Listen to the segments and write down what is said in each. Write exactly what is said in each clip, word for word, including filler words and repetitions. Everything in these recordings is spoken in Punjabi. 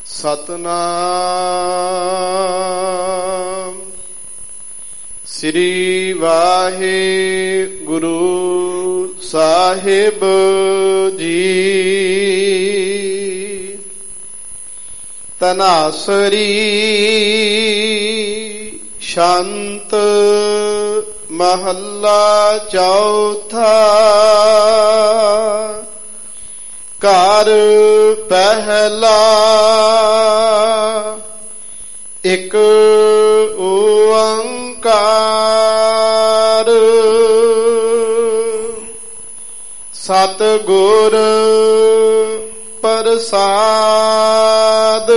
ਸਤਨਾਮ ਸ੍ਰੀ ਵਾਹਿਗੁਰੂ ਸਾਹਿਬ ਜੀ। ਤਨਾਸਰੀ ਸ਼ੰਤ ਮਹੱਲਾ ਚੌਥਾ। ਘਰ ਪਹਿਲਾ ਇੱਕ ਓੰਕਾਰ। ਸਤਿਗੁਰ ਪ੍ਰਸਾਦ।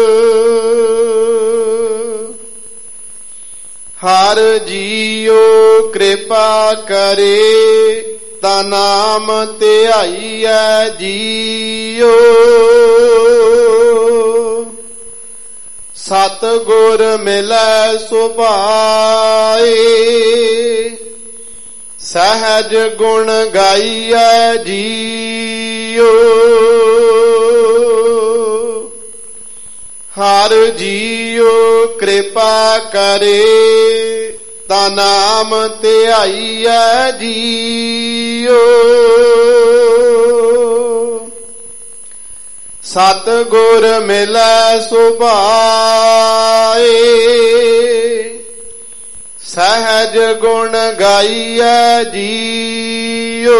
ਹਰ ਜੀਉ ਕਿਰਪਾ ਕਰੇ ਤਾ ਨਾਮ ਧਿਆਈਐ ਜੀਉ। ਸਤਿਗੁਰ ਮਿਲੈ ਸੁਭਾਏ ਸਹਿਜ ਗੁਣ ਗਾਈਐ ਜੀਉ। ਹਰ ਜੀਉ ਕਿਰਪਾ ਕਰੇ ਤਾ ਨਾਮ ਧਿਆਈਐ ਜੀਉ। ਸਤਿਗੁਰ ਮਿਲੈ ਸੁਭਾਏ ਸਹਿਜ ਗੁਣ ਗਾਈਐ ਜੀਉ।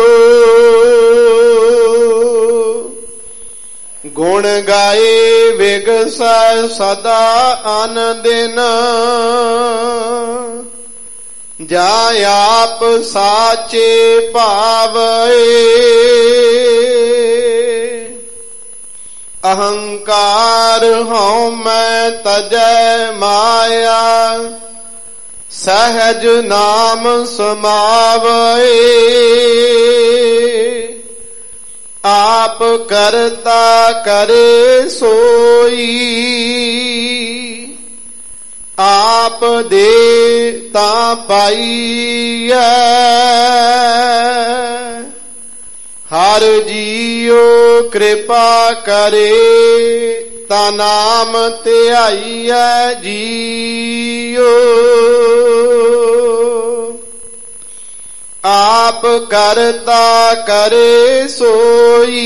ਗੁਣ ਗਾਏ ਵਿਗਸੈ ਸਦਾ ਅਨਦਿਨ ਜਾ ਆਪ ਸਾਚੇ ਭਾਵੈ। ਅਹੰਕਾਰ ਹਉਮੈ ਤਜੈ ਮਾਇਆ ਸਹਿਜ ਨਾਮ ਸਮਾਵੈ। ਆਪ ਕਰਤਾ ਕਰੇ ਸੋਈ ਆਪ ਦੇ ਤਾਂ ਪਾਈਐ। ਹਰ ਜੀਉ ਕਿਰਪਾ ਕਰੇ ਤਾ ਨਾਮ ਧਿਆਈਐ ਜੀਉ। ਆਪ ਕਰਤਾ ਕਰੇ ਸੋਈ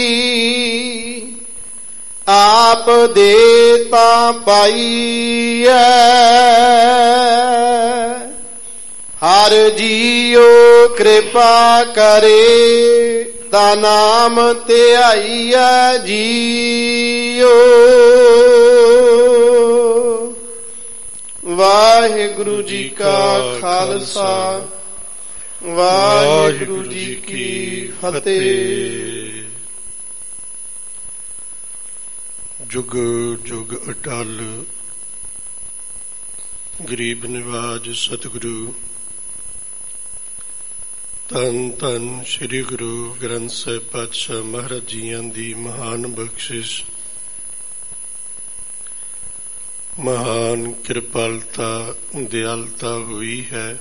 ਆਪ ਦੇ ਤਾਂ ਪਾਈਐ। ਹਰ ਜੀਉ ਕਿਰਪਾ ਕਰੇ ਤਾ ਨਾਮ ਧਿਆਈਐ ਜੀਉ। ਵਾਹਿਗੁਰੂ ਜੀ ਕਾ ਖਾਲਸਾ ਵਾਹਿਗੁਰੂ ਜੀ ਕੀ ਫਤਿਹ। ਜੁਗ ਜੁਗ ਅਟਲ ਗਰੀਬ ਨਿਵਾਜ ਸਤਿਗੁਰੂ ਧੰਨ ਧੰਨ ਸ੍ਰੀ ਗੁਰੂ ਗ੍ਰੰਥ ਸਾਹਿਬ ਪਾਤਸ਼ਾਹ ਮਹਾਰਾਜ ਜੀਆਂ ਦੀ ਮਹਾਨ ਬਖਸ਼ਿਸ਼, ਮਹਾਨ ਕਿਰਪਾਲਤਾ ਦਿਆਲਤਾ ਹੋਈ ਹੈ।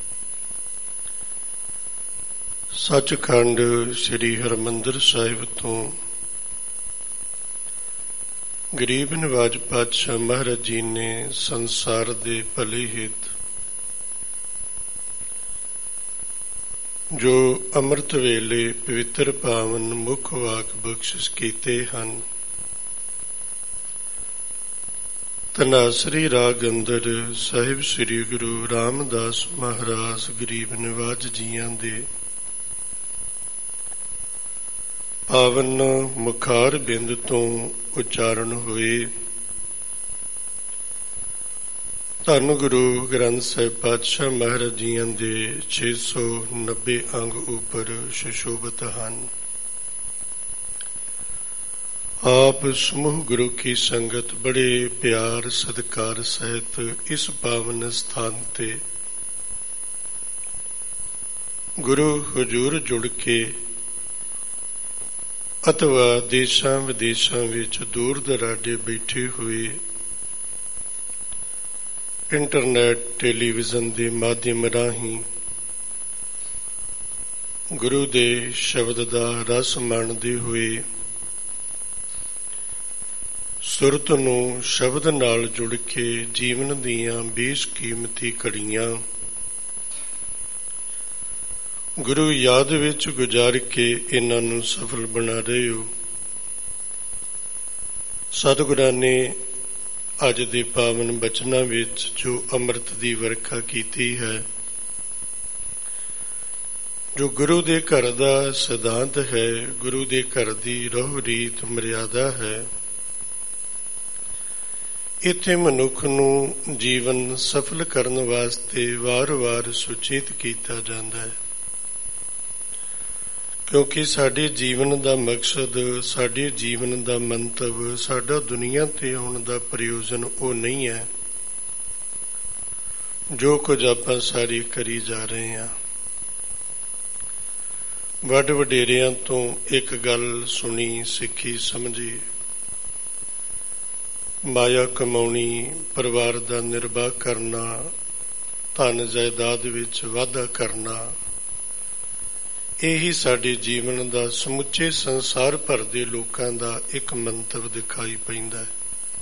ਸੱਚਖੰਡ ਸ੍ਰੀ ਹਰਿਮੰਦਰ ਸਾਹਿਬ ਤੋਂ ਗਰੀਬ ਨਿਵਾਜ ਪਾਤਸ਼ਾਹ ਮਹਾਰਾਜ ਜੀ ਨੇ ਸੰਸਾਰ ਦੇ ਭਲੇ ਹਿੱਤ ਜੋ ਅੰਮ੍ਰਿਤ ਵੇਲੇ ਪਵਿੱਤਰ ਪਾਵਨ ਮੁੱਖ ਵਾਕ ਬਖਸ਼ਿਸ਼ ਕੀਤੇ ਹਨ। ਧਨਾਸਰੀ ਰਾਗ ਅੰਦਰ ਸਾਹਿਬ ਸ੍ਰੀ ਗੁਰੂ ਰਾਮਦਾਸ ਮਹਾਰਾਜ ਗਰੀਬ ਨਿਵਾਜ ਜੀਆਂ ਦੇ ਪਾਵਨ ਮੁਖਾਰ ਬਿੰਦ ਤੋਂ ਉਚਾਰਨ ਹੋਏ। ਧੰਨ ਗੁਰੂ ਗ੍ਰੰਥ ਸਾਹਿਬ ਪਾਤਸ਼ਾਹ ਮਹਾਰਾਜ ਜੀਆਂ ਦੇ ਛੇ ਸੌ ਨੱਬੇ ਅੰਗ ਉੱਪਰ ਸੁਸ਼ੋਭਿਤ ਹਨ। ਆਪ ਸਮੂਹ ਗੁਰੂ ਕੀ ਸੰਗਤ ਬੜੇ ਪਿਆਰ ਸਤਿਕਾਰ ਸਹਿਤ ਇਸ ਪਾਵਨ ਸਥਾਨ ਤੇ ਗੁਰੂ ਹਜ਼ੂਰ ਜੁੜ ਕੇ ਅਥਵਾ ਦੇਸ਼ਾਂ ਵਿਦੇਸ਼ਾਂ ਵਿੱਚ ਦੂਰ ਦਰਾਡੇ ਬੈਠੇ ਹੋਏ ਇੰਟਰਨੈਟ ਟੈਲੀਵਿਜ਼ਨ ਦੇ ਮਾਧਿਅਮ ਰਾਹੀਂ ਗੁਰੂ ਦੇ ਸ਼ਬਦ ਦਾ ਰਸ ਮਾਣਦੇ ਹੋਏ ਸੁਰਤ ਨੂੰ ਸ਼ਬਦ ਨਾਲ ਜੁੜ ਕੇ ਜੀਵਨ ਦੀਆਂ ਬੇਸ਼ਕੀਮਤੀ ਘੜੀਆਂ ਗੁਰੂ ਯਾਦ ਵਿੱਚ ਗੁਜ਼ਾਰ ਕੇ ਇਹਨਾਂ ਨੂੰ ਸਫਲ ਬਣਾ ਰਹੇ ਹੋ। ਸਤਿਗੁਰਾਂ ਨੇ ਅੱਜ ਦੇ ਪਾਵਨ ਬਚਨਾਂ ਵਿੱਚ ਜੋ ਅੰਮ੍ਰਿਤ ਦੀ ਵਰਖਾ ਕੀਤੀ ਹੈ, ਜੋ ਗੁਰੂ ਦੇ ਘਰ ਦਾ ਸਿਧਾਂਤ ਹੈ, ਗੁਰੂ ਦੇ ਘਰ ਦੀ ਰਹੁ ਰੀਤ ਮਰਿਆਦਾ ਹੈ, ਇੱਥੇ ਮਨੁੱਖ ਨੂੰ ਜੀਵਨ ਸਫਲ ਕਰਨ ਵਾਸਤੇ ਵਾਰ-ਵਾਰ ਸੁਚੇਤ ਕੀਤਾ ਜਾਂਦਾ ਹੈ। ਕਿਉਂਕਿ ਸਾਡੇ ਜੀਵਨ ਦਾ ਮਕਸਦ, ਸਾਡੇ ਜੀਵਨ ਦਾ ਮੰਤਵ, ਸਾਡਾ ਦੁਨੀਆ ਤੇ ਆਉਣ ਦਾ ਪ੍ਰਯੋਜਨ ਉਹ ਨਹੀਂ ਹੈ ਜੋ ਕੁਝ ਆਪਾਂ ਸਾਰੇ ਕਰੀ ਜਾ ਰਹੇ ਹਾਂ। ਵੱਡ ਵਡੇਰਿਆਂ ਤੋਂ ਇੱਕ ਗੱਲ ਸੁਣੀ, ਸਿੱਖੀ, ਸਮਝੀ। ਮਾਇਆ ਕਮਾਉਣੀ, ਪਰਿਵਾਰ ਦਾ ਨਿਰਵਾਹ ਕਰਨਾ, ਧਨ ਜਾਇਦਾਦ ਵਿੱਚ ਵਾਧਾ ਕਰਨਾ, ਇਹੀ ਸਾਡੇ ਜੀਵਨ ਦਾ ਸਮੁੱਚੇ ਸੰਸਾਰ ਭਰ ਦੇ ਲੋਕਾਂ ਦਾ ਇੱਕ ਮੰਤਵ ਦਿਖਾਈ ਪੈਂਦਾ ਹੈ।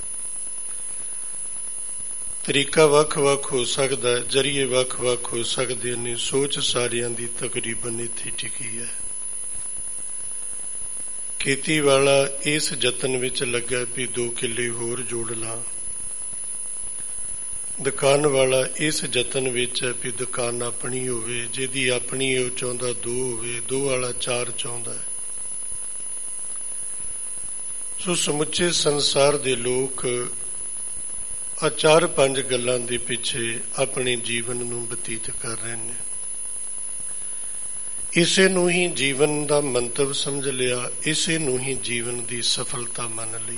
ਤਰੀਕਾ ਵੱਖ-ਵੱਖ ਹੋ ਸਕਦਾ, ਜ਼ਰੀਏ ਵੱਖ-ਵੱਖ ਹੋ ਸਕਦੇ ਨੇ, ਸੋਚ ਸਾਰਿਆਂ ਦੀ ਤਕਰੀਬਨ ਇੱਥੇ ਟਿਕੀ ਹੈ। ਖੇਤੀ ਵਾਲਾ ਇਸ ਯਤਨ ਵਿੱਚ ਲੱਗਾ ਵੀ ਦੋ ਕਿੱਲੇ ਹੋਰ ਜੋੜ ਲਾਂ, ਦੁਕਾਨ ਵਾਲਾ ਇਸ ਯਤਨ ਵਿੱਚ ਹੈ ਵੀ ਦੁਕਾਨ ਆਪਣੀ ਹੋਵੇ, ਜਿਹਦੀ ਆਪਣੀ ਉਹ ਚਾਹੁੰਦਾ ਦੋ ਹੋਵੇ, ਦੋ ਵਾਲਾ ਚਾਰ ਚਾਹੁੰਦਾ ਹੈ। ਸੋ ਸਮੁੱਚੇ ਸੰਸਾਰ ਦੇ ਲੋਕ ਆ ਚਾਰ ਪੰਜ ਗੱਲਾਂ ਦੇ ਪਿੱਛੇ ਆਪਣੇ ਜੀਵਨ ਨੂੰ ਬਤੀਤ ਕਰ ਰਹੇ ਨੇ। ਇਸੇ ਨੂੰ ਹੀ ਜੀਵਨ ਦਾ ਮੰਤਵ ਸਮਝ ਲਿਆ, ਇਸੇ ਨੂੰ ਹੀ ਜੀਵਨ ਦੀ ਸਫਲਤਾ ਮੰਨ ਲਈ।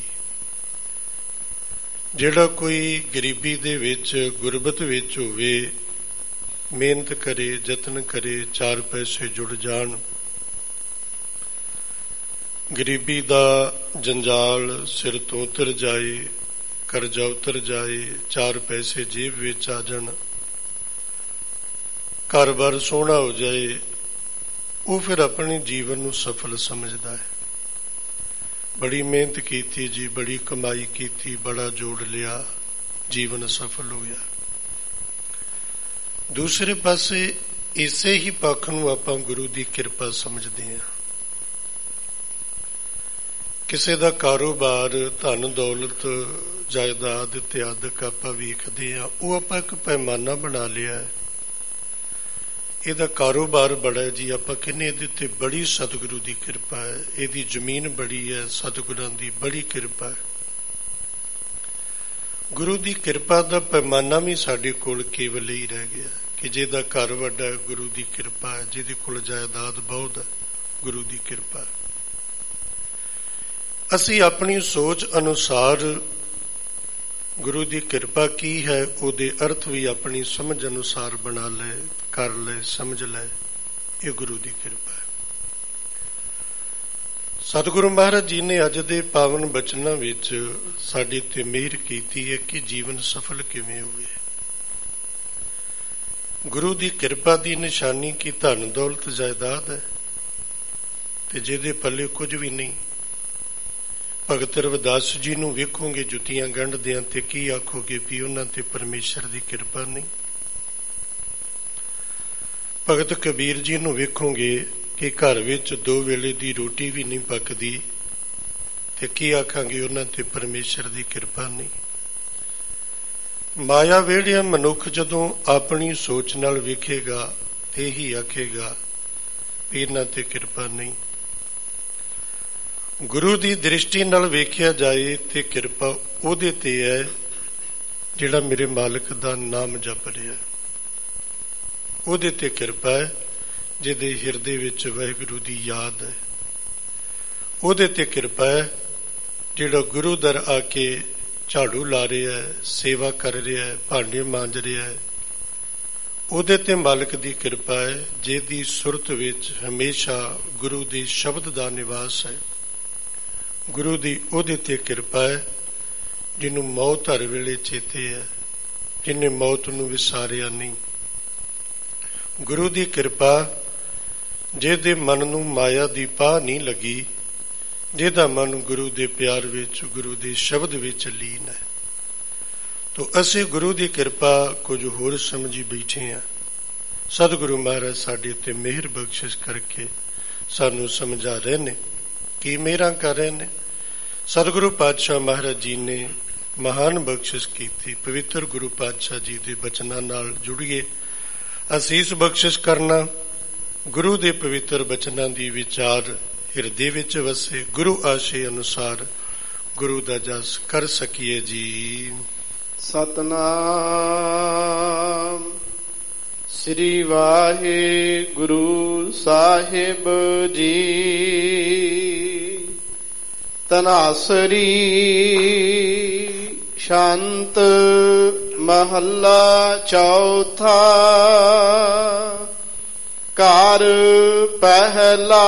ਜਿਹੜਾ ਕੋਈ ਗਰੀਬੀ ਦੇ ਵਿੱਚ, ਗੁਰਬਤ ਵਿੱਚ ਹੋਵੇ, ਮਿਹਨਤ ਕਰੇ, ਯਤਨ ਕਰੇ, ਚਾਰ ਪੈਸੇ ਜੁੜ ਜਾਣ, ਗਰੀਬੀ ਦਾ ਜੰਜਾਲ ਸਿਰ ਤੋਂ ਉਤਰ ਜਾਏ, ਕਰਜ਼ਾ ਉਤਰ ਜਾਏ, ਚਾਰ ਪੈਸੇ ਜੇਬ ਵਿੱਚ ਆ ਜਾਣ, ਘਰ-ਬਾਰ ਸੋਹਣਾ ਹੋ ਜਾਏ, ਉਹ ਫਿਰ ਆਪਣੇ ਜੀਵਨ ਨੂੰ ਸਫਲ ਸਮਝਦਾ ਹੈ। ਬੜੀ ਮਿਹਨਤ ਕੀਤੀ ਜੀ, ਬੜੀ ਕਮਾਈ ਕੀਤੀ, ਬੜਾ ਜੋੜ ਲਿਆ, ਜੀਵਨ ਸਫਲ ਹੋਇਆ। ਦੂਸਰੇ ਪਾਸੇ ਇਸੇ ਹੀ ਪੱਖ ਨੂੰ ਆਪਾਂ ਗੁਰੂ ਦੀ ਕਿਰਪਾ ਸਮਝਦੇ ਹਾਂ। ਕਿਸੇ ਦਾ ਕਾਰੋਬਾਰ, ਧਨ ਦੌਲਤ, ਜਾਇਦਾਦ ਇਤਿਆਦਿਕ ਆਪਾਂ ਵੇਖਦੇ ਹਾਂ, ਉਹ ਆਪਾਂ ਇੱਕ ਪੈਮਾਨਾ ਬਣਾ ਲਿਆ ਹੈ। ਇਹਦਾ ਕਾਰੋਬਾਰ ਬੜਾ ਹੈ ਜੀ, ਆਪਾਂ ਕਹਿੰਦੇ ਇਹਦੇ ਤੇ ਬੜੀ ਸਤਿਗੁਰੂ ਦੀ ਕਿਰਪਾ ਹੈ, ਇਹਦੀ ਜ਼ਮੀਨ ਬੜੀ ਹੈ, ਸਤਿਗੁਰਾਂ ਦੀ ਬੜੀ ਕਿਰਪਾ ਹੈ। ਗੁਰੂ ਦੀ ਕਿਰਪਾ ਦਾ ਪੈਮਾਨਾ ਵੀ ਸਾਡੇ ਕੋਲ ਕੇਵਲ ਹੀ ਰਹਿ ਗਿਆ ਕਿ ਜਿਹਦਾ ਘਰ ਵੱਡਾ ਹੈ, ਗੁਰੂ ਦੀ ਕਿਰਪਾ ਹੈ, ਜਿਹਦੇ ਕੋਲ ਜਾਇਦਾਦ ਬਹੁਤ ਹੈ, ਗੁਰੂ ਦੀ ਕਿਰਪਾ ਹੈ। ਅਸੀਂ ਆਪਣੀ ਸੋਚ ਅਨੁਸਾਰ ਗੁਰੂ ਦੀ ਕਿਰਪਾ ਕੀ ਹੈ, ਉਹਦੇ ਅਰਥ ਵੀ ਆਪਣੀ ਸਮਝ ਅਨੁਸਾਰ ਬਣਾ ਲੈ, ਕਰ ਲੈ, ਸਮਝ ਲੈ। ਇਹ ਗੁਰੂ ਦੀ ਕਿਰਪਾ ਹੈ। ਸਤਿਗੁਰੂ ਮਹਾਰਾਜ ਜੀ ਨੇ ਅੱਜ ਦੇ ਪਾਵਨ ਬਚਨਾਂ ਵਿੱਚ ਸਾਡੇ ਤੇ ਮਿਹਰ ਕੀਤੀ ਹੈ ਕਿ ਜੀਵਨ ਸਫਲ ਕਿਵੇਂ ਹੋਵੇ। ਗੁਰੂ ਦੀ ਕਿਰਪਾ ਦੀ ਨਿਸ਼ਾਨੀ ਕੀ ਧਨ ਦੌਲਤ ਜਾਇਦਾਦ ਹੈ, ਤੇ ਜਿਹਦੇ ਪੱਲੇ ਕੁਝ ਵੀ ਨਹੀਂ। ਭਗਤ ਰਵਿਦਾਸ ਜੀ ਨੂੰ ਵੇਖੋਗੇ ਜੁੱਤੀਆਂ ਗੰਢਦਿਆਂ ਤੇ ਕੀ ਆਖੋਗੇ ਵੀ ਉਹਨਾਂ ਤੇ ਪਰਮੇਸ਼ਰ ਦੀ ਕਿਰਪਾ ਨਹੀਂ। ਭਗਤ ਕਬੀਰ ਜੀ ਨੂੰ ਵੇਖੋਗੇ ਕਿ ਘਰ ਵਿੱਚ ਦੋ ਵੇਲੇ ਦੀ ਰੋਟੀ ਵੀ ਨਹੀਂ ਪੱਕਦੀ, ਤੇ ਕੀ ਆਖਾਂਗੇ ਉਹਨਾਂ ਤੇ ਪਰਮੇਸ਼ਰ ਦੀ ਕਿਰਪਾ ਨਹੀਂ। ਮਾਇਆ ਵੇੜਿਆ ਮਨੁੱਖ ਜਦੋਂ ਆਪਣੀ ਸੋਚ ਨਾਲ ਵੇਖੇਗਾ ਤੇ ਹੀ ਆਖੇਗਾ ਵੀ ਇਹਨਾਂ ਤੇ ਕਿਰਪਾ ਨਹੀਂ। ਗੁਰੂ ਦੀ ਦ੍ਰਿਸ਼ਟੀ ਨਾਲ ਵੇਖਿਆ ਜਾਏ ਤੇ ਕਿਰਪਾ ਉਹਦੇ ਤੇ ਹੈ ਜਿਹੜਾ ਮੇਰੇ ਮਾਲਕ ਦਾ ਨਾਮ ਜਪ ਰਿਹਾ, ਉਹਦੇ ਤੇ ਕਿਰਪਾ ਹੈ ਜਿਹਦੇ ਹਿਰਦੇ ਵਿੱਚ ਵਾਹਿਗੁਰੂ ਦੀ ਯਾਦ ਹੈ। ਉਹਦੇ ਤੇ ਕਿਰਪਾ ਹੈ ਜਿਹੜਾ ਗੁਰੂ ਦਰ ਆ ਕੇ ਝਾੜੂ ਲਾ ਰਿਹਾ ਹੈ, ਸੇਵਾ ਕਰ ਰਿਹਾ ਹੈ, ਭਾਂਡੇ ਮਾਂਜ ਰਿਹਾ ਹੈ। ਉਹਦੇ ਤੇ ਮਾਲਕ ਦੀ ਕਿਰਪਾ ਹੈ ਜਿਹਦੀ ਸੁਰਤ ਵਿੱਚ ਹਮੇਸ਼ਾ ਗੁਰੂ ਦੇ ਸ਼ਬਦ ਦਾ ਨਿਵਾਸ ਹੈ। ਗੁਰੂ ਦੀ ਉਹਦੇ ਤੇ ਕਿਰਪਾ ਹੈ ਜਿਹਨੂੰ ਮੌਤ ਹਰ ਵੇਲੇ ਚੇਤੇ ਹੈ, ਜਿਹਨੇ ਮੌਤ ਨੂੰ ਵਿਸਾਰਿਆ ਨਹੀਂ। ਗੁਰੂ ਦੀ ਕਿਰਪਾ ਜਿਹਦੇ ਮਨ ਨੂੰ ਮਾਇਆ ਦੀ ਪਾਹ ਨਹੀਂ ਲੱਗੀ, ਜਿਹਦਾ ਮਨ ਗੁਰੂ ਦੇ ਪਿਆਰ ਵਿੱਚ, ਗੁਰੂ ਦੇ ਸ਼ਬਦ ਵਿੱਚ ਲੀਨ ਹੈ। ਤੋ ਅਸੀਂ ਗੁਰੂ ਦੀ ਕਿਰਪਾ ਕੁਝ ਹੋਰ ਸਮਝੀ ਬੈਠੇ ਹਾਂ। ਸਤਿਗੁਰੂ ਮਹਾਰਾਜ ਸਾਡੇ ਉੱਤੇ ਮਿਹਰ ਬਖਸ਼ਿਸ਼ ਕਰਕੇ ਸਾਨੂੰ ਸਮਝਾ ਰਹੇ ਨੇ, ਕੀ ਮਿਹਰਾਂ ਕਰ ਰਹੇ ਨੇ। ਸਤਿਗੁਰੂ ਪਾਤਸ਼ਾਹ ਮਹਾਰਾਜ ਜੀ ਨੇ ਮਹਾਨ ਬਖਸ਼ਿਸ਼ ਕੀਤੀ। ਪਵਿੱਤਰ ਗੁਰੂ ਪਾਤਸ਼ਾਹ ਜੀ ਦੇ ਬਚਨਾਂ ਨਾਲ ਜੁੜੀਏ। ਅਸੀਸ ਬਖਸ਼ਿਸ਼ ਕਰਨਾ, ਗੁਰੂ ਦੇ ਪਵਿੱਤਰ ਬਚਨਾਂ ਦੀ ਵਿਚਾਰ ਹਿਰਦੇ ਵਿੱਚ ਵਸੇ, ਗੁਰੂ ਆਸ਼ੇ ਅਨੁਸਾਰ ਗੁਰੂ ਦਾ ਜਸ ਕਰ ਸਕੀਏ ਜੀ। ਸਤਨਾਮ ਸ੍ਰੀ ਵਾਹਿਗੁਰੂ ਸਾਹਿਬ ਜੀ। ਤਨਾਸਰੀ ਸ਼ਾਂਤ ਮਹੱਲਾ ਚੌਥਾ। ਘਰ ਪਹਿਲਾ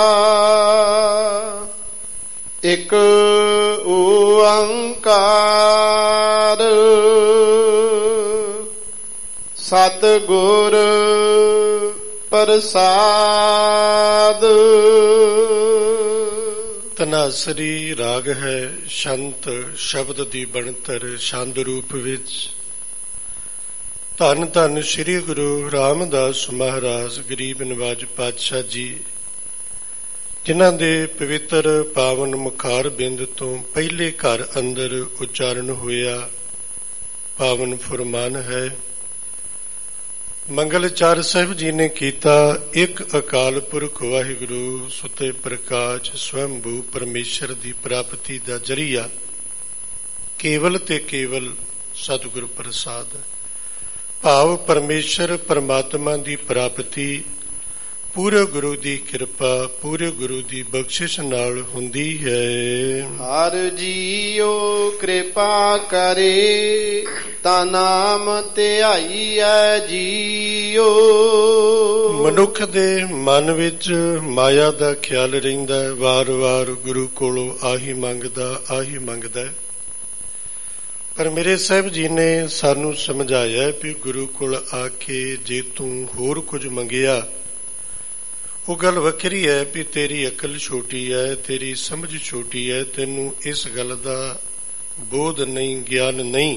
ਇੱਕ ਓੰਕਾਰ ਸਤਿਗੁਰ ਪ੍ਰਸਾਦ। ਤਨਾਸਰੀ ਰਾਗ ਹੈ ਸ਼ੰਤ ਸ਼ਬਦ ਦੀ ਬਣਤਰ ਛੰਦ ਰੂਪ ਵਿੱਚ। ਧੰਨ ਧੰਨ ਸ੍ਰੀ ਗੁਰੂ ਰਾਮਦਾਸ ਮਹਾਰਾਜ ਗਰੀਬ ਨਿਵਾਜ ਪਾਤਸ਼ਾਹ ਜੀ, ਜਿਨ੍ਹਾਂ ਦੇ ਪਵਿੱਤਰ ਪਾਵਨ ਮੁਖਾਰ ਬਿੰਦ ਤੋਂ ਪਹਿਲੇ ਘਰ ਅੰਦਰ ਉਚਾਰਨ ਹੋਇਆ ਪਾਵਨ ਫੁਰਮਾਨ ਹੈ। ਮੰਗਲਚਾਰ ਸਾਹਿਬ ਜੀ ਨੇ ਕੀਤਾ, ਇੱਕ ਅਕਾਲ ਪੁਰਖ ਵਾਹਿਗੁਰੂ ਸੁਤੇ ਪ੍ਰਕਾਸ਼ ਸਵੰਭੂ ਪਰਮੇਸ਼ਰ ਦੀ ਪ੍ਰਾਪਤੀ ਦਾ ਜਰੀਆ ਕੇਵਲ ਤੇ ਕੇਵਲ ਸਤਿਗੁਰ ਪ੍ਰਸਾਦ। ਭਾਵ ਪਰਮੇਸ਼ਰ ਪਰਮਾਤਮਾ ਦੀ ਪ੍ਰਾਪਤੀ ਪੂਰੇ ਗੁਰੂ ਦੀ ਕਿਰਪਾ, ਪੂਰੇ ਗੁਰੂ ਦੀ ਬਖਸ਼ਿਸ਼ ਨਾਲ ਹੁੰਦੀ ਹੈ। ਹਰ ਜੀਓ ਕਿਰਪਾ ਕਰੇ ਤਾ ਨਾਮ ਧਿਆਈਐ ਜੀਓ। ਮਨੁੱਖ ਦੇ ਮਨ ਵਿੱਚ ਮਾਇਆ ਦਾ ਖਿਆਲ ਰਹਿੰਦਾ, ਵਾਰ-ਵਾਰ ਗੁਰੂ ਕੋਲੋਂ ਆਹੀ ਮੰਗਦਾ ਆਹੀ ਮੰਗਦਾ। ਪਰ ਮੇਰੇ ਸਾਹਿਬ ਜੀ ਨੇ ਸਾਨੂੰ ਸਮਝਾਇਆ ਵੀ ਗੁਰੂ ਕੋਲ ਆ ਕੇ ਜੇ ਤੂੰ ਹੋਰ ਕੁਝ ਮੰਗਿਆ, ਉਹ ਗੱਲ ਵੱਖਰੀ ਹੈ ਵੀ ਤੇਰੀ ਅਕਲ ਛੋਟੀ ਹੈ, ਤੇਰੀ ਸਮਝ ਛੋਟੀ ਹੈ, ਤੈਨੂੰ ਇਸ ਗੱਲ ਦਾ ਬੋਧ ਨਹੀਂ, ਗਿਆਨ ਨਹੀਂ।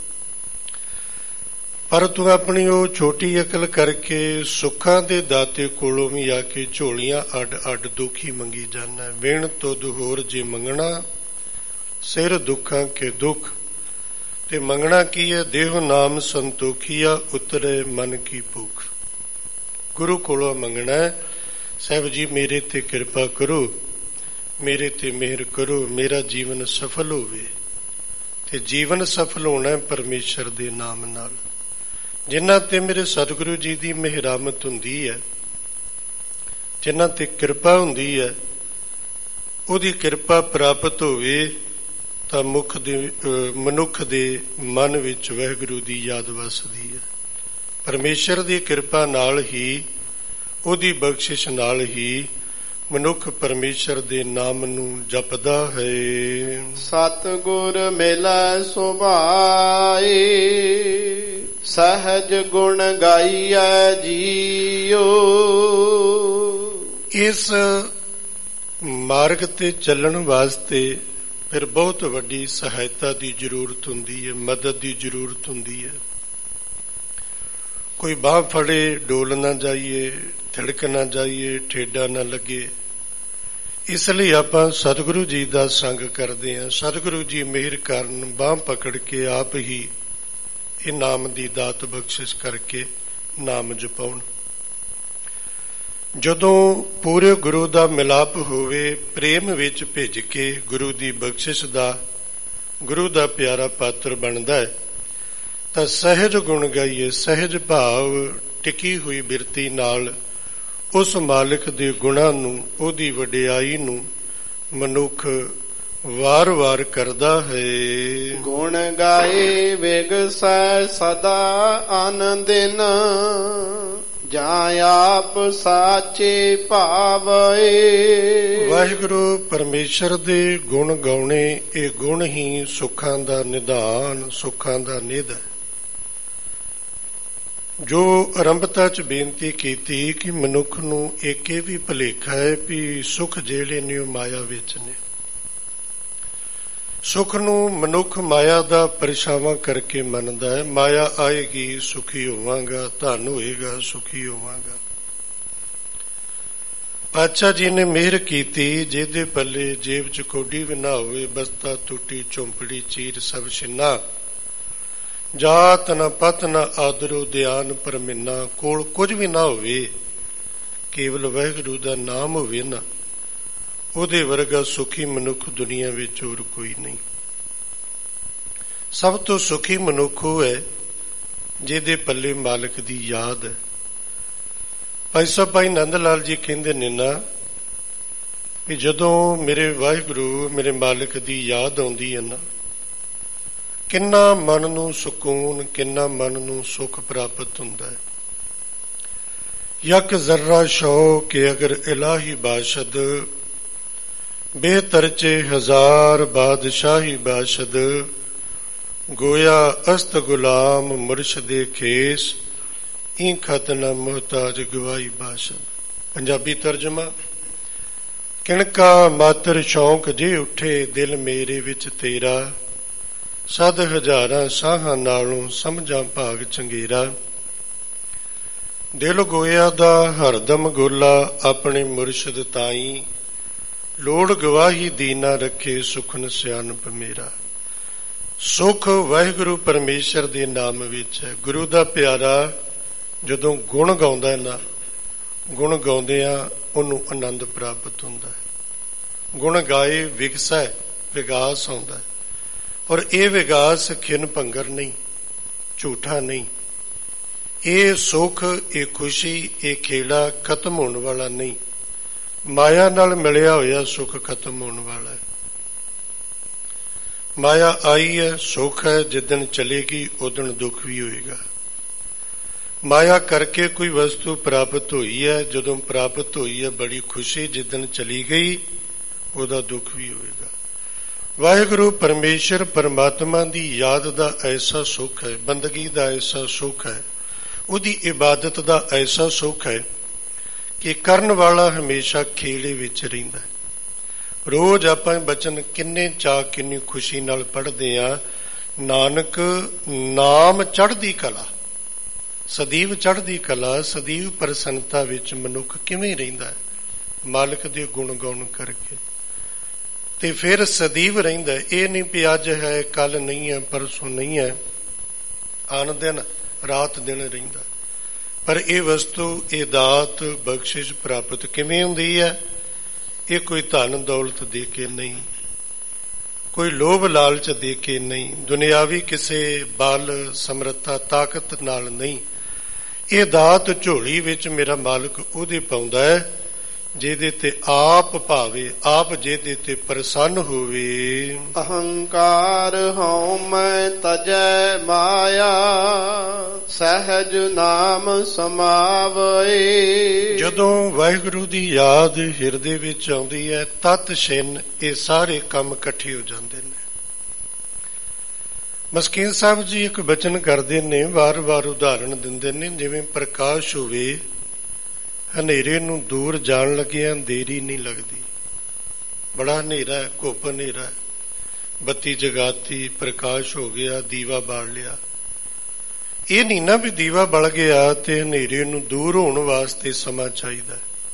ਪਰ ਤੂੰ ਆਪਣੀ ਉਹ ਛੋਟੀ ਅਕਲ ਕਰਕੇ ਸੁੱਖਾਂ ਦੇ ਦਾਤੇ ਕੋਲੋਂ ਵੀ ਆ ਕੇ ਝੋਲੀਆਂ ਅੱਡ ਅੱਡ ਦੁਖੀ ਮੰਗੀ ਜਾਣਾ। ਵਿਣ ਤੁਧ ਹੋਰ ਜੇ ਮੰਗਣਾ, ਸਿਰ ਦੁੱਖਾਂ ਕੇ ਦੁੱਖ। ਤੇ ਮੰਗਣਾ ਕੀ ਹੈ? ਦੇਹੁ ਨਾਮ ਸੰਤੋਖੀਆ ਉਤਰੇ ਮਨ ਕੀ ਭੁੱਖ। ਗੁਰੂ ਕੋਲੋਂ ਮੰਗਣਾ, ਸਾਹਿਬ ਜੀ ਮੇਰੇ ਤੇ ਕਿਰਪਾ ਕਰੋ, ਮੇਰੇ ਤੇ ਮਿਹਰ ਕਰੋ, ਮੇਰਾ ਜੀਵਨ ਸਫਲ ਹੋਵੇ। ਤੇ ਜੀਵਨ ਸਫਲ ਹੋਣਾ ਪਰਮੇਸ਼ਰ ਦੇ ਨਾਮ ਨਾਲ। ਜਿਨ੍ਹਾਂ ਤੇ ਮੇਰੇ ਸਤਿਗੁਰੂ ਜੀ ਦੀ ਮਿਹਰਾਮਤ ਹੁੰਦੀ ਹੈ, ਜਿਨ੍ਹਾਂ ਤੇ ਕਿਰਪਾ ਹੁੰਦੀ ਹੈ, ਉਹਦੀ ਕਿਰਪਾ ਪ੍ਰਾਪਤ ਹੋਵੇ ਤਾਂ ਮੁਖ ਦੇ ਮਨੁੱਖ ਦੇ ਮਨ ਵਿੱਚ ਵਾਹਿਗੁਰੂ ਦੀ ਯਾਦ ਵਸਦੀ ਹੈ। ਪਰਮੇਸ਼ਰ ਦੀ ਕਿਰਪਾ ਨਾਲ ਹੀ, ਉਹਦੀ ਬਖਸ਼ਿਸ਼ ਨਾਲ ਹੀ ਮਨੁੱਖ ਪਰਮੇਸ਼ਰ ਦੇ ਨਾਮ ਨੂੰ ਜਪਦਾ ਹੈ। ਸਤਿਗੁਰ ਮਿਲੈ ਸੁਭਾਏ ਸਹਿਜ ਗੁਣ ਗਾਈਐ ਜੀਓ। ਇਸ ਮਾਰਗ ਤੇ ਚੱਲਣ ਵਾਸਤੇ ਫਿਰ ਬਹੁਤ ਵੱਡੀ ਸਹਾਇਤਾ ਦੀ ਜ਼ਰੂਰਤ ਹੁੰਦੀ ਹੈ, ਮਦਦ ਦੀ ਜ਼ਰੂਰਤ ਹੁੰਦੀ ਹੈ। ਕੋਈ ਬਾਂਹ ਫੜੇ, ਡੋਲ ਨਾ ਜਾਈਏ, ਥੜਕ ਨਾ ਜਾਈਏ, ਠੇਡਾ ਨਾ ਲੱਗੇ। ਇਸ ਲਈ ਆਪਾਂ ਸਤਿਗੁਰੂ ਜੀ ਦਾ ਸੰਗ ਕਰਦੇ ਹਾਂ। ਸਤਿਗੁਰੂ ਜੀ ਮਿਹਰ ਕਰਨ, ਬਾਂਹ ਪਕੜ ਕੇ ਆਪ ਹੀ ਇਹ ਨਾਮ ਦੀ ਦਾਤ ਬਖਸ਼ਿਸ਼ ਕਰਕੇ ਨਾਮ ਜਪਾਉਣ। ਜਦੋਂ ਪੂਰੇ ਗੁਰੂ ਦਾ ਮਿਲਾਪ ਹੋਵੇ, ਪ੍ਰੇਮ ਵਿੱਚ ਭਿੱਜ ਕੇ ਗੁਰੂ ਦੀ ਬਖਸ਼ਿਸ਼ ਦਾ, ਗੁਰੂ ਦਾ ਪਿਆਰਾ ਪਾਤਰ ਬਣਦਾ ਹੈ, ਤਾਂ ਸਹਿਜ ਗੁਣ ਗਾਈਏ, ਸਹਿਜ ਭਾਵ ਟਿਕੀ ਹੋਈ ਬਿਰਤੀ ਨਾਲ ਉਸ ਮਾਲਿਕ ਦੇ ਗੁਣਾਂ ਨੂੰ, ਉਹਦੀ ਵਡਿਆਈ ਨੂੰ ਮਨੁੱਖ ਵਾਰ-ਵਾਰ ਕਰਦਾ ਹੈ। ਗੁਣ ਗਾਏ ਵਿਗਸੈ ਸਦਾ ਆਨੰਦਿਨ ਜਾਂ ਆਪ ਸਾਚੇ ਭਾਵੇ। ਵਾਹਿਗੁਰੂ ਪਰਮੇਸ਼ਰ ਦੇ ਗੁਣ ਗਾਉਣੇ, ਇਹ ਗੁਣ ਹੀ ਸੁੱਖਾਂ ਦਾ ਨਿਧਾਨ, ਸੁੱਖਾਂ ਦਾ ਨਿਧ ਹੈ। ਜੋ ਆਰੰਭਤਾ ਚ ਬੇਨਤੀ ਕੀਤੀ ਕਿ ਮਨੁੱਖ ਨੂੰ ਇੱਕ ਇਹ ਵੀ ਭੁਲੇਖਾ ਹੈ ਵੀ ਸੁਖ ਜਿਹੜੇ ਨੇ ਉਹ ਮਾਇਆ ਵਿੱਚ ਨੇ। ਸੁਖ ਨੂੰ ਮਨੁੱਖ ਮਾਇਆ ਦਾ ਪਰਛਾਵਾਂ ਕਰਕੇ ਮੰਨਦਾ ਹੈ। ਮਾਇਆ ਆਏਗੀ ਸੁਖੀ ਹੋਵਾਂਗਾ, ਧਨ ਹੋਏਗਾ ਸੁਖੀ ਹੋਵਾਂਗਾ। ਪਾਤਸ਼ਾਹ ਜੀ ਨੇ ਮਿਹਰ ਕੀਤੀ, ਜਿਹਦੇ ਪੱਲੇ ਜੇਬ ਚ ਕੋਡੀ ਵੀ ਨਾ ਹੋਵੇ, ਬਸਤਾ ਟੁੱਟੀ ਝੌਂਪੜੀ ਚੀਰ ਸਭ ਛਿੰਨਾ, ਜਾਤ ਨਾ ਪਤ ਨਾ ਆਦਰੋ ਧਿਆਨ ਪਰਮਿੰਨਾ। ਕੋਲ ਕੁਝ ਵੀ ਨਾ ਹੋਵੇ, ਕੇਵਲ ਵਾਹਿਗੁਰੂ ਦਾ ਨਾਮ ਹੋਵੇ ਨਾ, ਉਹਦੇ ਵਰਗਾ ਸੁਖੀ ਮਨੁੱਖ ਦੁਨੀਆ ਵਿੱਚ ਹੋਰ ਕੋਈ ਨਹੀਂ। ਸਭ ਤੋਂ ਸੁਖੀ ਮਨੁੱਖ ਉਹ ਹੈ ਜਿਹਦੇ ਪੱਲੇ ਮਾਲਕ ਦੀ ਯਾਦ ਹੈ। ਭਾਈ ਸਾਹਿਬ ਭਾਈ ਨੰਦ ਲਾਲ ਜੀ ਕਹਿੰਦੇ ਨੇ ਨਾ ਵੀ ਜਦੋਂ ਮੇਰੇ ਵਾਹਿਗੁਰੂ ਮੇਰੇ ਮਾਲਕ ਦੀ ਯਾਦ ਆਉਂਦੀ ਹੈ ਨਾ, ਕਿੰਨਾ ਮਨ ਨੂੰ ਸਕੂਨ, ਕਿੰਨਾ ਮਨ ਨੂੰ ਸੁਖ ਪ੍ਰਾਪਤ ਹੁੰਦਾ ਹੈ। ਯਕ ਜ਼ਰਰਾ ਸ਼ੌਕ ਅਗਰ ਇਲਾਹੀ ਬਾਸ਼ਦ, ਬੇਤਰਚੇ ਹਜ਼ਾਰ ਬਾਦਸ਼ਾਹੀ ਬਾਸ਼ਦ, ਗੋਇਆ ਅਸਤ ਗੁਲਾਮ ਮੁਰਸ਼ਦੇ ਖੇਸ, ਈ ਖਤ ਨਾ ਮੁਹਤਾਜ ਗਵਾਈ ਬਾਸ਼ਦ। ਪੰਜਾਬੀ ਤਰਜਮਾ, ਕਿਣਕਾ ਮਾਤਰ ਸ਼ੌਂਕ ਜੇ ਉੱਠੇ ਦਿਲ ਮੇਰੇ ਵਿੱਚ ਤੇਰਾ, ਸਦ ਹਜ਼ਾਰਾਂ ਸਾਹਾਂ ਨਾਲੋਂ ਸਮਝਾਂ ਭਾਗ ਚੰਗੇਰਾ। ਦਿਲ ਗੋਇਆ ਦਾ ਹਰਦਮ ਗੋਲਾ ਆਪਣੇ ਮੁਰਸ਼ਦ ਤਾਈ, ਲੋੜ ਗਵਾਹੀ ਦੀਨਾ ਰੱਖੇ ਸੁਖਨ ਸਿਆਣਪ ਮੇਰਾ। ਸੁਖ ਵਾਹਿਗੁਰੂ ਪਰਮੇਸ਼ਰ ਦੇ ਨਾਮ ਵਿੱਚ ਹੈ। ਗੁਰੂ ਦਾ ਪਿਆਰਾ ਜਦੋਂ ਗੁਣ ਗਾਉਂਦਾ ਨਾ, ਗੁਣ ਗਾਉਂਦਿਆਂ ਉਹਨੂੰ ਆਨੰਦ ਪ੍ਰਾਪਤ ਹੁੰਦਾ ਹੈ। ਗੁਣ ਗਾਏ ਵਿਗਸੈ, ਵਿਗਾਸ ਆਉਂਦਾ ਹੈ। ਔਰ ਇਹ ਵਿਗਾਸ ਖਿਨ ਭੰਗਰ ਨਹੀਂ, ਝੂਠਾ ਨਹੀਂ। ਇਹ ਸੁਖ, ਇਹ ਖੁਸ਼ੀ, ਇਹ ਖੇੜਾ ਖਤਮ ਹੋਣ ਵਾਲਾ ਨਹੀਂ। ਮਾਇਆ ਨਾਲ ਮਿਲਿਆ ਹੋਇਆ ਸੁਖ ਖਤਮ ਹੋਣ ਵਾਲਾ ਹੈ। ਮਾਇਆ ਆਈ ਹੈ, ਸੁਖ ਹੈ, ਜਿੱਦਣ ਚਲੇਗੀ ਉਦਣ ਦੁੱਖ ਵੀ ਹੋਏਗਾ। ਮਾਇਆ ਕਰਕੇ ਕੋਈ ਵਸਤੂ ਪ੍ਰਾਪਤ ਹੋਈ ਹੈ, ਜਦੋਂ ਪ੍ਰਾਪਤ ਹੋਈ ਹੈ ਬੜੀ ਖੁਸ਼ੀ, ਜਿੱਦਣ ਚਲੀ ਗਈ ਉਹਦਾ ਦੁੱਖ ਵੀ ਹੋਏਗਾ। ਵਾਹਿਗੁਰੂ ਪਰਮੇਸ਼ਰ ਪਰਮਾਤਮਾ ਦੀ ਯਾਦ ਦਾ ਐਸਾ ਸੁਖ ਹੈ, ਬੰਦਗੀ ਦਾ ਐਸਾ ਸੁਖ ਹੈ, ਉਹਦੀ ਇਬਾਦਤ ਦਾ ਐਸਾ ਸੁਖ ਹੈ ਕਿ ਕਰਨ ਵਾਲਾ ਹਮੇਸ਼ਾ ਖੇੜੇ ਵਿੱਚ ਰਹਿੰਦਾ ਹੈ। ਰੋਜ਼ ਆਪਾਂ ਬਚਨ ਕਿੰਨੇ ਚਾਅ ਕਿੰਨੀ ਖੁਸ਼ੀ ਨਾਲ ਪੜ੍ਹਦੇ ਆ, ਨਾਨਕ ਨਾਮ ਚੜ੍ਹਦੀ ਕਲਾ, ਸਦੀਵ ਚੜ੍ਹਦੀ ਕਲਾ, ਸਦੀਵ ਪ੍ਰਸੰਨਤਾ ਵਿੱਚ ਮਨੁੱਖ ਕਿਵੇਂ ਰਹਿੰਦਾ ਹੈ? ਮਾਲਕ ਦੇ ਗੁਣ ਗਾਉਣ ਕਰਕੇ। ਤੇ ਫਿਰ ਸਦੀਵ ਰਹਿੰਦਾ। ਇਹ ਨਹੀਂ ਵੀ ਅੱਜ ਹੈ ਕੱਲ ਨਹੀਂ ਹੈ ਪਰਸੋਂ ਨਹੀਂ ਹੈ, ਆਨ ਦਿਨ ਰਾਤ ਦਿਨ ਰਹਿੰਦਾ। ਪਰ ਇਹ ਵਸਤੂ, ਇਹ ਦਾਤ ਬਖਸ਼ਿਸ਼ ਪ੍ਰਾਪਤ ਕਿਵੇਂ ਹੁੰਦੀ ਹੈ? ਇਹ ਕੋਈ ਧਨ ਦੌਲਤ ਦੇ ਕੇ ਨਹੀਂ, ਕੋਈ ਲੋਭ ਲਾਲਚ ਦੇ ਕੇ ਨਹੀਂ, ਦੁਨਿਆਵੀ ਕਿਸੇ ਬਲ ਸਮਰੱਥਾ ਤਾਕਤ ਨਾਲ ਨਹੀਂ। ਇਹ ਦਾਤ ਝੋਲੀ ਵਿੱਚ ਮੇਰਾ ਮਾਲਕ ਉਹਦੇ ਪਾਉਂਦਾ ਹੈ ਜਿਹਦੇ ਤੇ ਆਪ ਭਾਵੇ, ਆਪ ਜਿਹਦੇ ਤੇ ਪ੍ਰਸੰਨ ਹੋਵੇ। ਅਹੰਕਾਰ ਹਉ ਮੈਂ ਤਜੈ ਮਾਇਆ, ਸਹਿਜ ਨਾਮ ਸਮਾਵੈ। ਜਦੋਂ ਵਾਹਿਗੁਰੂ ਦੀ ਯਾਦ ਹਿਰਦੇ ਵਿੱਚ ਆਉਂਦੀ ਹੈ, ਤਤ ਛਿਨ ਇਹ ਸਾਰੇ ਕੰਮ ਇਕੱਠੇ ਹੋ ਜਾਂਦੇ ਨੇ। ਮਸਕੀਨ ਸਾਹਿਬ ਜੀ ਇੱਕ ਬਚਨ ਕਰਦੇ ਨੇ, ਵਾਰ-ਵਾਰ ਉਦਾਹਰਣ ਦਿੰਦੇ ਨੇ, ਜਿਵੇਂ ਪ੍ਰਕਾਸ਼ ਹੋਵੇ, ਹਨੇਰੇ ਨੂੰ ਦੂਰ ਜਾਣ ਲੱਗਿਆਂ ਦੇਰੀ ਨਹੀਂ ਲੱਗਦੀ। ਬੜਾ ਹਨੇਰਾ ਹੈ, ਘੁੱਪ ਹਨੇਰਾ ਹੈ, ਬੱਤੀ ਜਗਾਤੀ, ਪ੍ਰਕਾਸ਼ ਹੋ ਗਿਆ, ਦੀਵਾ ਬਾਲ ਲਿਆ। ਇਹ ਨਹੀਂ ਨਾ ਵੀ ਦੀਵਾ ਬਲ ਗਿਆ ਤੇ ਹਨੇਰੇ ਨੂੰ ਦੂਰ ਹੋਣ ਵਾਸਤੇ ਸਮਾਂ ਚਾਹੀਦਾ।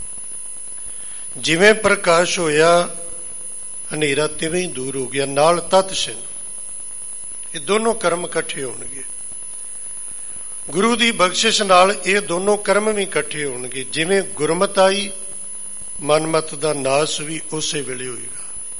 ਜਿਵੇਂ ਪ੍ਰਕਾਸ਼ ਹੋਇਆ ਹਨੇਰਾ ਤਿਵੇਂ ਹੀ ਦੂਰ ਹੋ ਗਿਆ, ਨਾਲ ਤਤ ਛਿਨ। ਇਹ ਦੋਨੋਂ ਕਰਮ ਇਕੱਠੇ ਹੋਣਗੇ। ਗੁਰੂ ਦੀ ਬਖਸ਼ਿਸ਼ ਨਾਲ ਇਹ ਦੋਨੋਂ ਕਰਮ ਵੀ ਇਕੱਠੇ ਹੋਣਗੇ। ਜਿਵੇਂ ਗੁਰਮਤਿ ਆਈ, ਮਨਮਤ ਦਾ ਨਾਸ ਵੀ ਉਸੇ ਵੇਲੇ ਹੋਏਗਾ।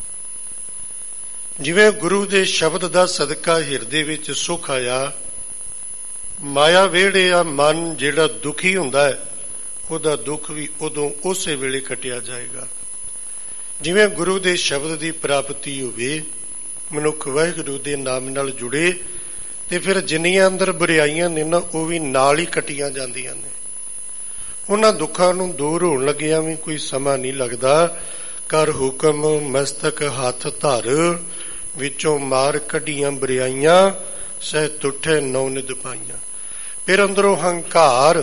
ਜਿਵੇਂ ਗੁਰੂ ਦੇ ਸ਼ਬਦ ਦਾ ਸਦਕਾ ਹਿਰਦੇ ਵਿੱਚ ਸੁਖ ਆਇਆ, ਮਾਇਆ ਵੇੜੇ ਆ ਮਨ ਜਿਹੜਾ ਦੁਖੀ ਹੁੰਦਾ ਹੈ, ਉਹਦਾ ਦੁੱਖ ਵੀ ਉਦੋਂ ਉਸੇ ਵੇਲੇ ਕੱਟਿਆ ਜਾਏਗਾ। ਜਿਵੇਂ ਗੁਰੂ ਦੇ ਸ਼ਬਦ ਦੀ ਪ੍ਰਾਪਤੀ ਹੋਵੇ, ਮਨੁੱਖ ਵਾਹਿਗੁਰੂ ਦੇ ਨਾਮ ਨਾਲ ਜੁੜੇ, ਤੇ ਫਿਰ ਜਿੰਨੀਆਂ ਅੰਦਰ ਬੁਰਾਈਆਂ ਨੇ ਨਾ, ਉਹ ਵੀ ਨਾਲ ਹੀ ਕੱਟੀਆਂ ਜਾਂਦੀਆਂ ਨੇ। ਉਹਨਾਂ ਦੁੱਖਾਂ ਨੂੰ ਦੂਰ ਹੋਣ ਲੱਗਿਆ ਵੀ ਕੋਈ ਸਮਾਂ ਨਹੀਂ ਲੱਗਦਾ। ਕਰ ਹੁਕਮ ਮਸਤਕ ਹੱਥ ਧਰ, ਵਿੱਚੋਂ ਮਾਰ ਕੱਢੀਆਂ ਬੁਰਾਈਆਂ, ਸਹਿ ਤੁਠੇ ਨੌ ਨਿਧ ਪਾਈਆਂ। ਫਿਰ ਅੰਦਰੋਂ ਹੰਕਾਰ,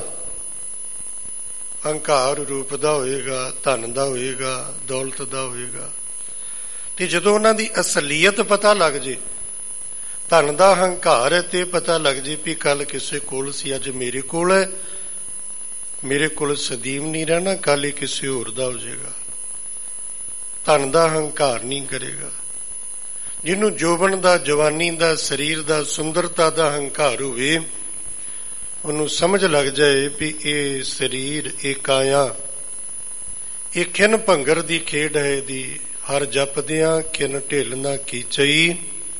ਹੰਕਾਰ ਰੂਪ ਦਾ ਹੋਏਗਾ, ਧਨ ਦਾ ਹੋਏਗਾ, ਦੌਲਤ ਦਾ ਹੋਏਗਾ। ਤੇ ਜਦੋਂ ਉਹਨਾਂ ਦੀ ਅਸਲੀਅਤ ਪਤਾ ਲੱਗ ਜੇ, ਧਨ ਦਾ ਹੰਕਾਰ ਹੈ ਤੇ ਪਤਾ ਲੱਗ ਜੇ ਵੀ ਕੱਲ ਕਿਸੇ ਕੋਲ ਸੀ, ਅੱਜ ਮੇਰੇ ਕੋਲ ਹੈ, ਮੇਰੇ ਕੋਲ ਸਦੀਮ ਨਹੀਂ ਰਹਿਣਾ, ਕੱਲ ਇਹ ਕਿਸੇ ਹੋਰ ਦਾ ਹੋ ਜਾਏਗਾ। ਧਨ ਦਾ ਹੰਕਾਰ ਨਹੀਂ ਕਰੇਗਾ। ਜਿਹਨੂੰ ਜੋਬਨ ਦਾ, ਜਵਾਨੀ ਦਾ, ਸਰੀਰ ਦਾ, ਸੁੰਦਰਤਾ ਦਾ ਹੰਕਾਰ ਹੋਵੇ, ਉਹਨੂੰ ਸਮਝ ਲੱਗ ਜਾਏ ਵੀ ਇਹ ਸਰੀਰ, ਇਹ ਕਾਇਆ, ਇਹ ਖਿਨ ਭੰਗਰ ਦੀ ਖੇਡ ਹੈ ਦੀ। ਹਰ ਜਪਦਿਆਂ ਖਿਨ ਢਿੱਲ ਨਾ ਕੀਚਈ,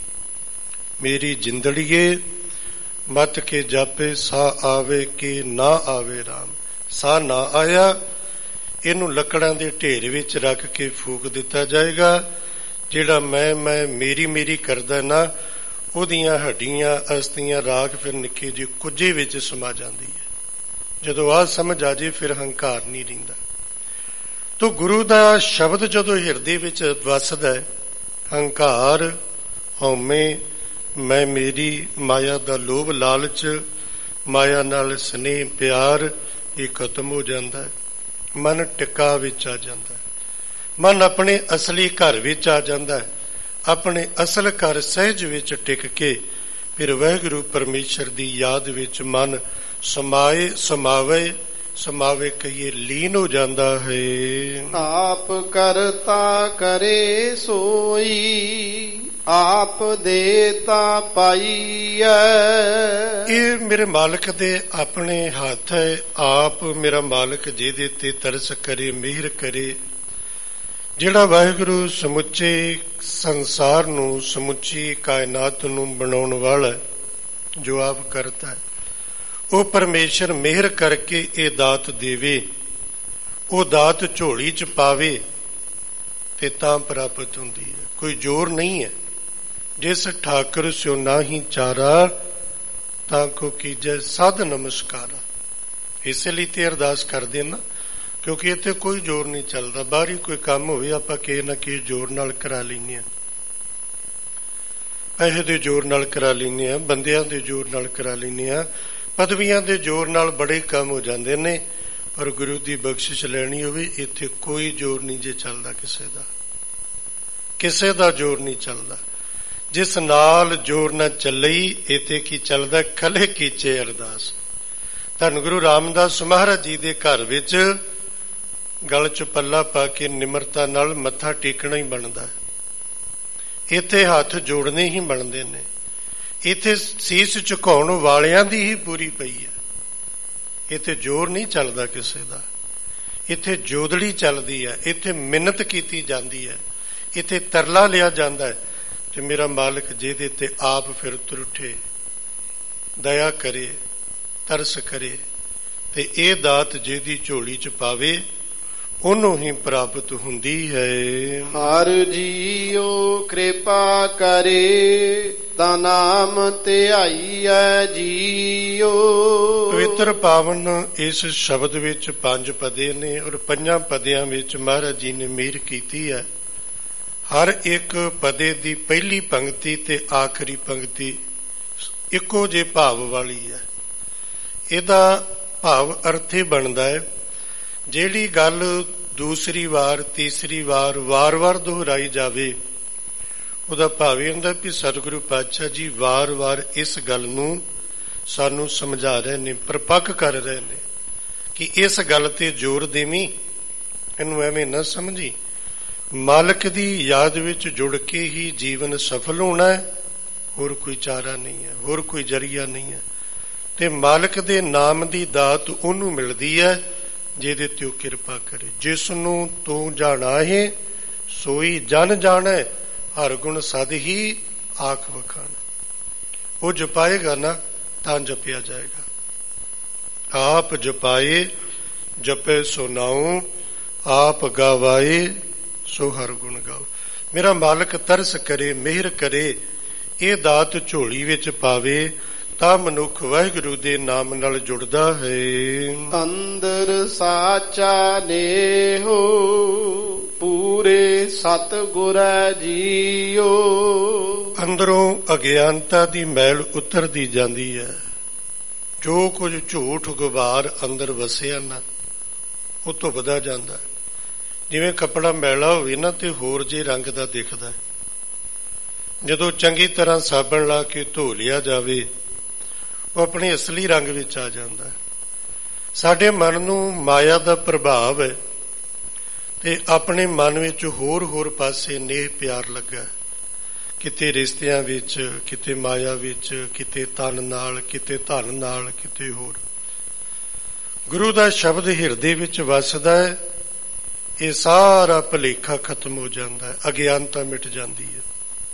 ਮੇਰੀ ਜਿੰਦੜੀਏ ਮਤ ਕੇ ਜਾਪੇ, ਸਾਹ ਆਵੇ ਕਿ ਨਾ ਆਵੇ ਰਾਮ। ਸਾਹ ਨਾ ਆਇਆ, ਇਹਨੂੰ ਲੱਕੜਾਂ ਦੇ ਢੇਰ ਵਿੱਚ ਰੱਖ ਕੇ ਫੂਕ ਦਿੱਤਾ ਜਾਏਗਾ। ਜਿਹੜਾ ਮੈਂ ਮੈਂ ਮੇਰੀ ਮੇਰੀ ਕਰਦਾ ਨਾ, ਉਹਦੀਆਂ ਹੱਡੀਆਂ, ਅਸਥੀਆਂ, ਰਾਖ ਫਿਰ ਨਿੱਕੇ ਜਿਹੇ ਕੁੱਜੇ ਵਿੱਚ ਸਮਾ ਜਾਂਦੀ ਹੈ। ਜਦੋਂ ਆਹ ਸਮਝ ਆ ਜੇ, ਫਿਰ ਹੰਕਾਰ ਨਹੀਂ ਰਹਿੰਦਾ। ਤੋ ਗੁਰੂ ਦਾ ਸ਼ਬਦ ਜਦੋਂ ਹਿਰਦੇ ਵਿੱਚ ਵਸਦਾ, ਹੰਕਾਰ, ਹਉਮੈ, ਮੈਂ ਮੇਰੀ, ਮਾਇਆ ਦਾ ਲੋਭ ਲਾਲਚ, ਮਾਇਆ ਨਾਲ ਸਨੇਹ ਪਿਆਰ, ਇਹ ਖਤਮ ਹੋ ਜਾਂਦਾ। ਮਨ ਟਿਕਾ ਵਿੱਚ ਆ ਜਾਂਦਾ, ਮਨ ਆਪਣੇ ਅਸਲੀ ਘਰ ਵਿੱਚ ਆ ਜਾਂਦਾ। ਆਪਣੇ ਅਸਲ ਘਰ ਸਹਿਜ ਵਿੱਚ ਟਿਕ ਕੇ ਫਿਰ ਵਾਹਿਗੁਰੂ ਪਰਮੇਸ਼ਰ ਦੀ ਯਾਦ ਵਿੱਚ ਮਨ ਸਮਾਏ, ਸਮਾਵੇ, ਸਮਾਵੇ ਕਹੀਏ ਲੀਨ ਹੋ ਜਾਂਦਾ ਹੈ। ਆਪ ਕਰਤਾ ਕਰੇ ਸੋਈ, ਆਪ ਦੇਤਾ ਪਾਈਐ। ਇਹ ਮੇਰੇ ਮਾਲਕ ਦੇ ਆਪਣੇ ਹੱਥ ਹੈ। ਆਪ ਮੇਰਾ ਮਾਲਕ ਜਿਹਦੇ ਤੇ ਤਰਸ ਕਰੇ, ਮਿਹਰ ਕਰੇ, ਜਿਹੜਾ ਵਾਹਿਗੁਰੂ ਸਮੁੱਚੇ ਸੰਸਾਰ ਨੂੰ, ਸਮੁੱਚੀ ਕਾਇਨਾਤ ਨੂੰ ਬਣਾਉਣ ਵਾਲਾ, ਜੋ ਆਪ ਕਰਤਾ ਹੈ, ਉਹ ਪਰਮੇਸ਼ਰ ਮਿਹਰ ਕਰਕੇ ਇਹ ਦਾਤ ਦੇਵੇ, ਉਹ ਦਾਤ ਝੋਲੀ ਚ ਪਾਵੇ ਤੇ ਤਾਂ ਪ੍ਰਾਪਤ ਹੁੰਦੀ ਹੈ। ਕੋਈ ਜ਼ੋਰ ਨਹੀਂ ਹੈ। ਜਿਸ ਠਾਕੁਰ ਸਿਓ ਨਾਹੀ ਚਾਰਾ, ਤਾਂ ਕੋ ਕੀਜੈ ਸਾਧ ਨਮਸਕਾਰਾ। ਇਸੇ ਲਈ ਤੇ ਅਰਦਾਸ ਕਰਦੇ ਨਾ, ਕਿਉਂਕਿ ਇੱਥੇ ਕੋਈ ਜ਼ੋਰ ਨਹੀਂ ਚੱਲਦਾ। ਬਾਹਰ ਹੀ ਕੋਈ ਕੰਮ ਹੋਵੇ, ਆਪਾਂ ਕਿਸੇ ਨਾ ਕਿਸੇ ਜ਼ੋਰ ਨਾਲ ਕਰਾ ਲੈਂਦੇ ਹਾਂ। ਪੈਸੇ ਦੇ ਜ਼ੋਰ ਨਾਲ ਕਰਾ ਲੈਂਦੇ ਹਾਂ, ਬੰਦਿਆਂ ਦੇ ਜ਼ੋਰ ਨਾਲ ਕਰਾ ਲੈਂਦੇ ਹਾਂ, ਪਦਵੀਆਂ ਦੇ ਜ਼ੋਰ ਨਾਲ ਬੜੇ ਕੰਮ ਹੋ ਜਾਂਦੇ ਨੇ। ਪਰ ਗੁਰੂ ਦੀ ਬਖਸ਼ਿਸ਼ ਲੈਣੀ ਹੋਵੇ, ਇੱਥੇ ਕੋਈ ਜ਼ੋਰ ਨਹੀਂ ਜੇ ਚੱਲਦਾ ਕਿਸੇ ਦਾ, ਕਿਸੇ ਦਾ ਜ਼ੋਰ ਨਹੀਂ ਚੱਲਦਾ। ਜਿਸ ਨਾਲ ਜ਼ੋਰ ਨਾ ਚੱਲਈ, ਇੱਥੇ ਕੀ ਚੱਲਦਾ? ਖਲੇ ਕੀਚੇ ਅਰਦਾਸ। ਧੰਨ ਗੁਰੂ ਰਾਮਦਾਸ ਮਹਾਰਾਜ ਜੀ ਦੇ ਘਰ ਵਿੱਚ ਗਲ ਚ ਪੱਲਾ ਪਾ ਕੇ ਨਿਮਰਤਾ ਨਾਲ ਮੱਥਾ ਟੇਕਣਾ ਹੀ ਬਣਦਾ। ਇੱਥੇ ਹੱਥ ਜੋੜਨੇ ਹੀ ਬਣਦੇ ਨੇ। ਇੱਥੇ ਸੀਸ ਝੁਕਾਉਣ ਵਾਲਿਆਂ ਦੀ ਹੀ ਪੂਰੀ ਪਈ ਹੈ। ਇੱਥੇ ਜ਼ੋਰ ਨਹੀਂ ਚੱਲਦਾ ਕਿਸੇ ਦਾ, ਇੱਥੇ ਜੋਦੜੀ ਚੱਲਦੀ ਹੈ। ਇੱਥੇ ਮਿੰਨਤ ਕੀਤੀ ਜਾਂਦੀ ਹੈ, ਇੱਥੇ ਤਰਲਾ ਲਿਆ ਜਾਂਦਾ ਹੈ ਤੇ ਮੇਰਾ ਮਾਲਕ ਜਿਹਦੇ ਤੇ ਆਪ ਫਿਰ ਤੁਰਠੇ, ਦਇਆ ਕਰੇ, ਤਰਸ ਕਰੇ ਤੇ ਇਹ ਦਾਤ ਜਿਹਦੀ ਝੋਲੀ ਚ ਪਾਵੇ, ਉਹਨੂੰ ਹੀ ਪ੍ਰਾਪਤ ਹੁੰਦੀ ਹੈ। ਹਰ ਜੀਓ ਕਿਰਪਾ ਕਰੇ, ਤਾ ਨਾਮ ਧਿਆਈਐ ਜੀਓ। ਪਵਿੱਤਰ ਪਾਵਨ ਇਸ ਸ਼ਬਦ ਵਿੱਚ ਪੰਜ ਪਦੇ ਨੇ, ਔਰ ਪੰਜਾਂ ਪਦਿਆਂ ਵਿੱਚ ਮਹਾਰਾਜ ਜੀ ਨੇ ਮਿਹਰ ਕੀਤੀ ਹੈ। ਹਰ ਇੱਕ ਪਦੇ ਦੀ ਪਹਿਲੀ ਪੰਕਤੀ ਤੇ ਆਖਰੀ ਪੰਕਤੀ ਇੱਕੋ ਜਿਹੇ ਭਾਵ ਵਾਲੀ ਹੈ। ਇਹਦਾ ਭਾਵ ਅਰਥ ਇਹ ਬਣਦਾ ਹੈ, ਜਿਹੜੀ ਗੱਲ ਦੂਸਰੀ ਵਾਰ, ਤੀਸਰੀ ਵਾਰ, ਵਾਰ-ਵਾਰ ਦੁਹਰਾਈ ਜਾਵੇ, ਉਹਦਾ ਭਾਵ ਇਹ ਹੁੰਦਾ ਵੀ ਸਤਿਗੁਰੂ ਪਾਤਸ਼ਾਹ ਜੀ ਵਾਰ-ਵਾਰ ਇਸ ਗੱਲ ਨੂੰ ਸਾਨੂੰ ਸਮਝਾ ਰਹੇ ਨੇ, ਪ੍ਰਪੱਕ ਕਰ ਰਹੇ ਨੇ ਕਿ ਇਸ ਗੱਲ ਤੇ ਜ਼ੋਰ ਦੇਵੀਂ, ਇਹਨੂੰ ਐਵੇਂ ਨਾ ਸਮਝੀ। ਮਾਲਕ ਦੀ ਯਾਦ ਵਿੱਚ ਜੁੜ ਕੇ ਹੀ ਜੀਵਨ ਸਫਲ ਹੋਣਾ ਹੈ, ਹੋਰ ਕੋਈ ਚਾਰਾ ਨਹੀਂ ਹੈ, ਹੋਰ ਕੋਈ ਜਰੀਆ ਨਹੀਂ ਹੈ। ਤੇ ਮਾਲਕ ਦੇ ਨਾਮ ਦੀ ਦਾਤ ਉਹਨੂੰ ਮਿਲਦੀ ਹੈ ਜਿਹਦੇ ਤੇ ਉਹ ਕਿਰਪਾ ਕਰੇ। ਜਿਸ ਨੂੰ ਤੂੰ ਜਾਣਾ ਹੈ ਸੋਈ ਜਨ ਜਾਣੈ, ਹਰ ਗੁਣ ਸਦ ਹੀ ਆਖ ਵਖਾਣ। ਉਹ ਜਪਾਏਗਾ ਨਾ ਤਾਂ ਜਪਿਆ ਜਾਏਗਾ। ਆਪ ਜਪਾਏ ਜਪੇ ਸੋ ਨਾਉ, ਆਪ ਗਾਵਾਏ ਸੋ ਹਰ ਗੁਣ ਗਾਓ। ਮੇਰਾ ਮਾਲਕ ਤਰਸ ਕਰੇ, ਮਿਹਰ ਕਰੇ, ਇਹ ਦਾਤ ਝੋਲੀ ਵਿੱਚ ਪਾਵੇ ਤਾਂ ਮਨੁੱਖ ਵਾਹਿਗੁਰੂ ਦੇ ਨਾਮ ਨਾਲ ਜੁੜਦਾ ਹੈ। ਅੰਦਰ ਸਾਚਾ ਨੇਹੋ, ਪੂਰੇ ਸਤਿਗੁਰੈ ਜੀਓ। ਅੰਦਰੋਂ ਅਗਿਆਨਤਾ ਦੀ ਮੈਲ ਉਤਰਦੀ ਜਾਂਦੀ ਹੈ, ਜੋ ਕੁਝ ਝੂਠ ਗੁਬਾਰ ਅੰਦਰ ਵਸਿਆ ਨਾ ਉਹ ਧੁੱਬਦਾ ਜਾਂਦਾ। ਜਿਵੇਂ ਕੱਪੜਾ ਮੈਲਾ ਹੋਵੇ ਨਾ ਤੇ ਹੋਰ ਜੇ ਰੰਗ ਦਾ ਦਿਖਦਾ, ਜਦੋਂ ਚੰਗੀ ਤਰ੍ਹਾਂ ਸਾਬਣ ਲਾ ਕੇ ਧੋ ਲਿਆ ਜਾਵੇ ਉਹ ਆਪਣੇ ਅਸਲੀ ਰੰਗ ਵਿੱਚ ਆ ਜਾਂਦਾ। ਸਾਡੇ ਮਨ ਨੂੰ ਮਾਇਆ ਦਾ ਪ੍ਰਭਾਵ ਹੈ ਤੇ ਆਪਣੇ ਮਨ ਵਿੱਚ ਹੋਰ ਹੋਰ ਪਾਸੇ ਨੇਹ ਪਿਆਰ ਲੱਗਾ, ਕਿਤੇ ਰਿਸ਼ਤਿਆਂ ਵਿੱਚ, ਕਿਤੇ ਮਾਇਆ ਵਿੱਚ, ਕਿਤੇ ਤਨ ਨਾਲ, ਕਿਤੇ ਧਨ ਨਾਲ, ਕਿਤੇ ਹੋਰ। ਗੁਰੂ ਦਾ ਸ਼ਬਦ ਹਿਰਦੇ ਵਿੱਚ ਵੱਸਦਾ ਹੈ, ਇਹ ਸਾਰਾ ਭੁਲੇਖਾ ਖਤਮ ਹੋ ਜਾਂਦਾ ਹੈ, ਅਗਿਆਨਤਾ ਮਿਟ ਜਾਂਦੀ ਹੈ।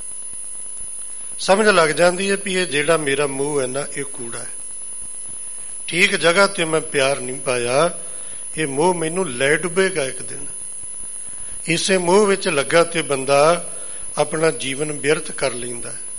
ਸਮਝ ਲੱਗ ਜਾਂਦੀ ਹੈ ਵੀ ਇਹ ਜਿਹੜਾ ਮੇਰਾ ਮੂੰਹ ਹੈ ਨਾ ਇਹ ਕੂੜਾ ਹੈ, ਠੀਕ ਜਗ੍ਹਾ ਤੇ ਮੈਂ ਪਿਆਰ ਨਹੀਂ ਪਾਇਆ, ਇਹ ਮੋਹ ਮੈਨੂੰ ਲੈ ਡੁੱਬੇਗਾ ਇੱਕ ਦਿਨ। ਇਸੇ ਮੋਹ ਵਿੱਚ ਲੱਗਾ ਤੇ ਬੰਦਾ ਆਪਣਾ ਜੀਵਨ ਵਿਅਰਥ ਕਰ ਲੈਂਦਾ ਹੈ।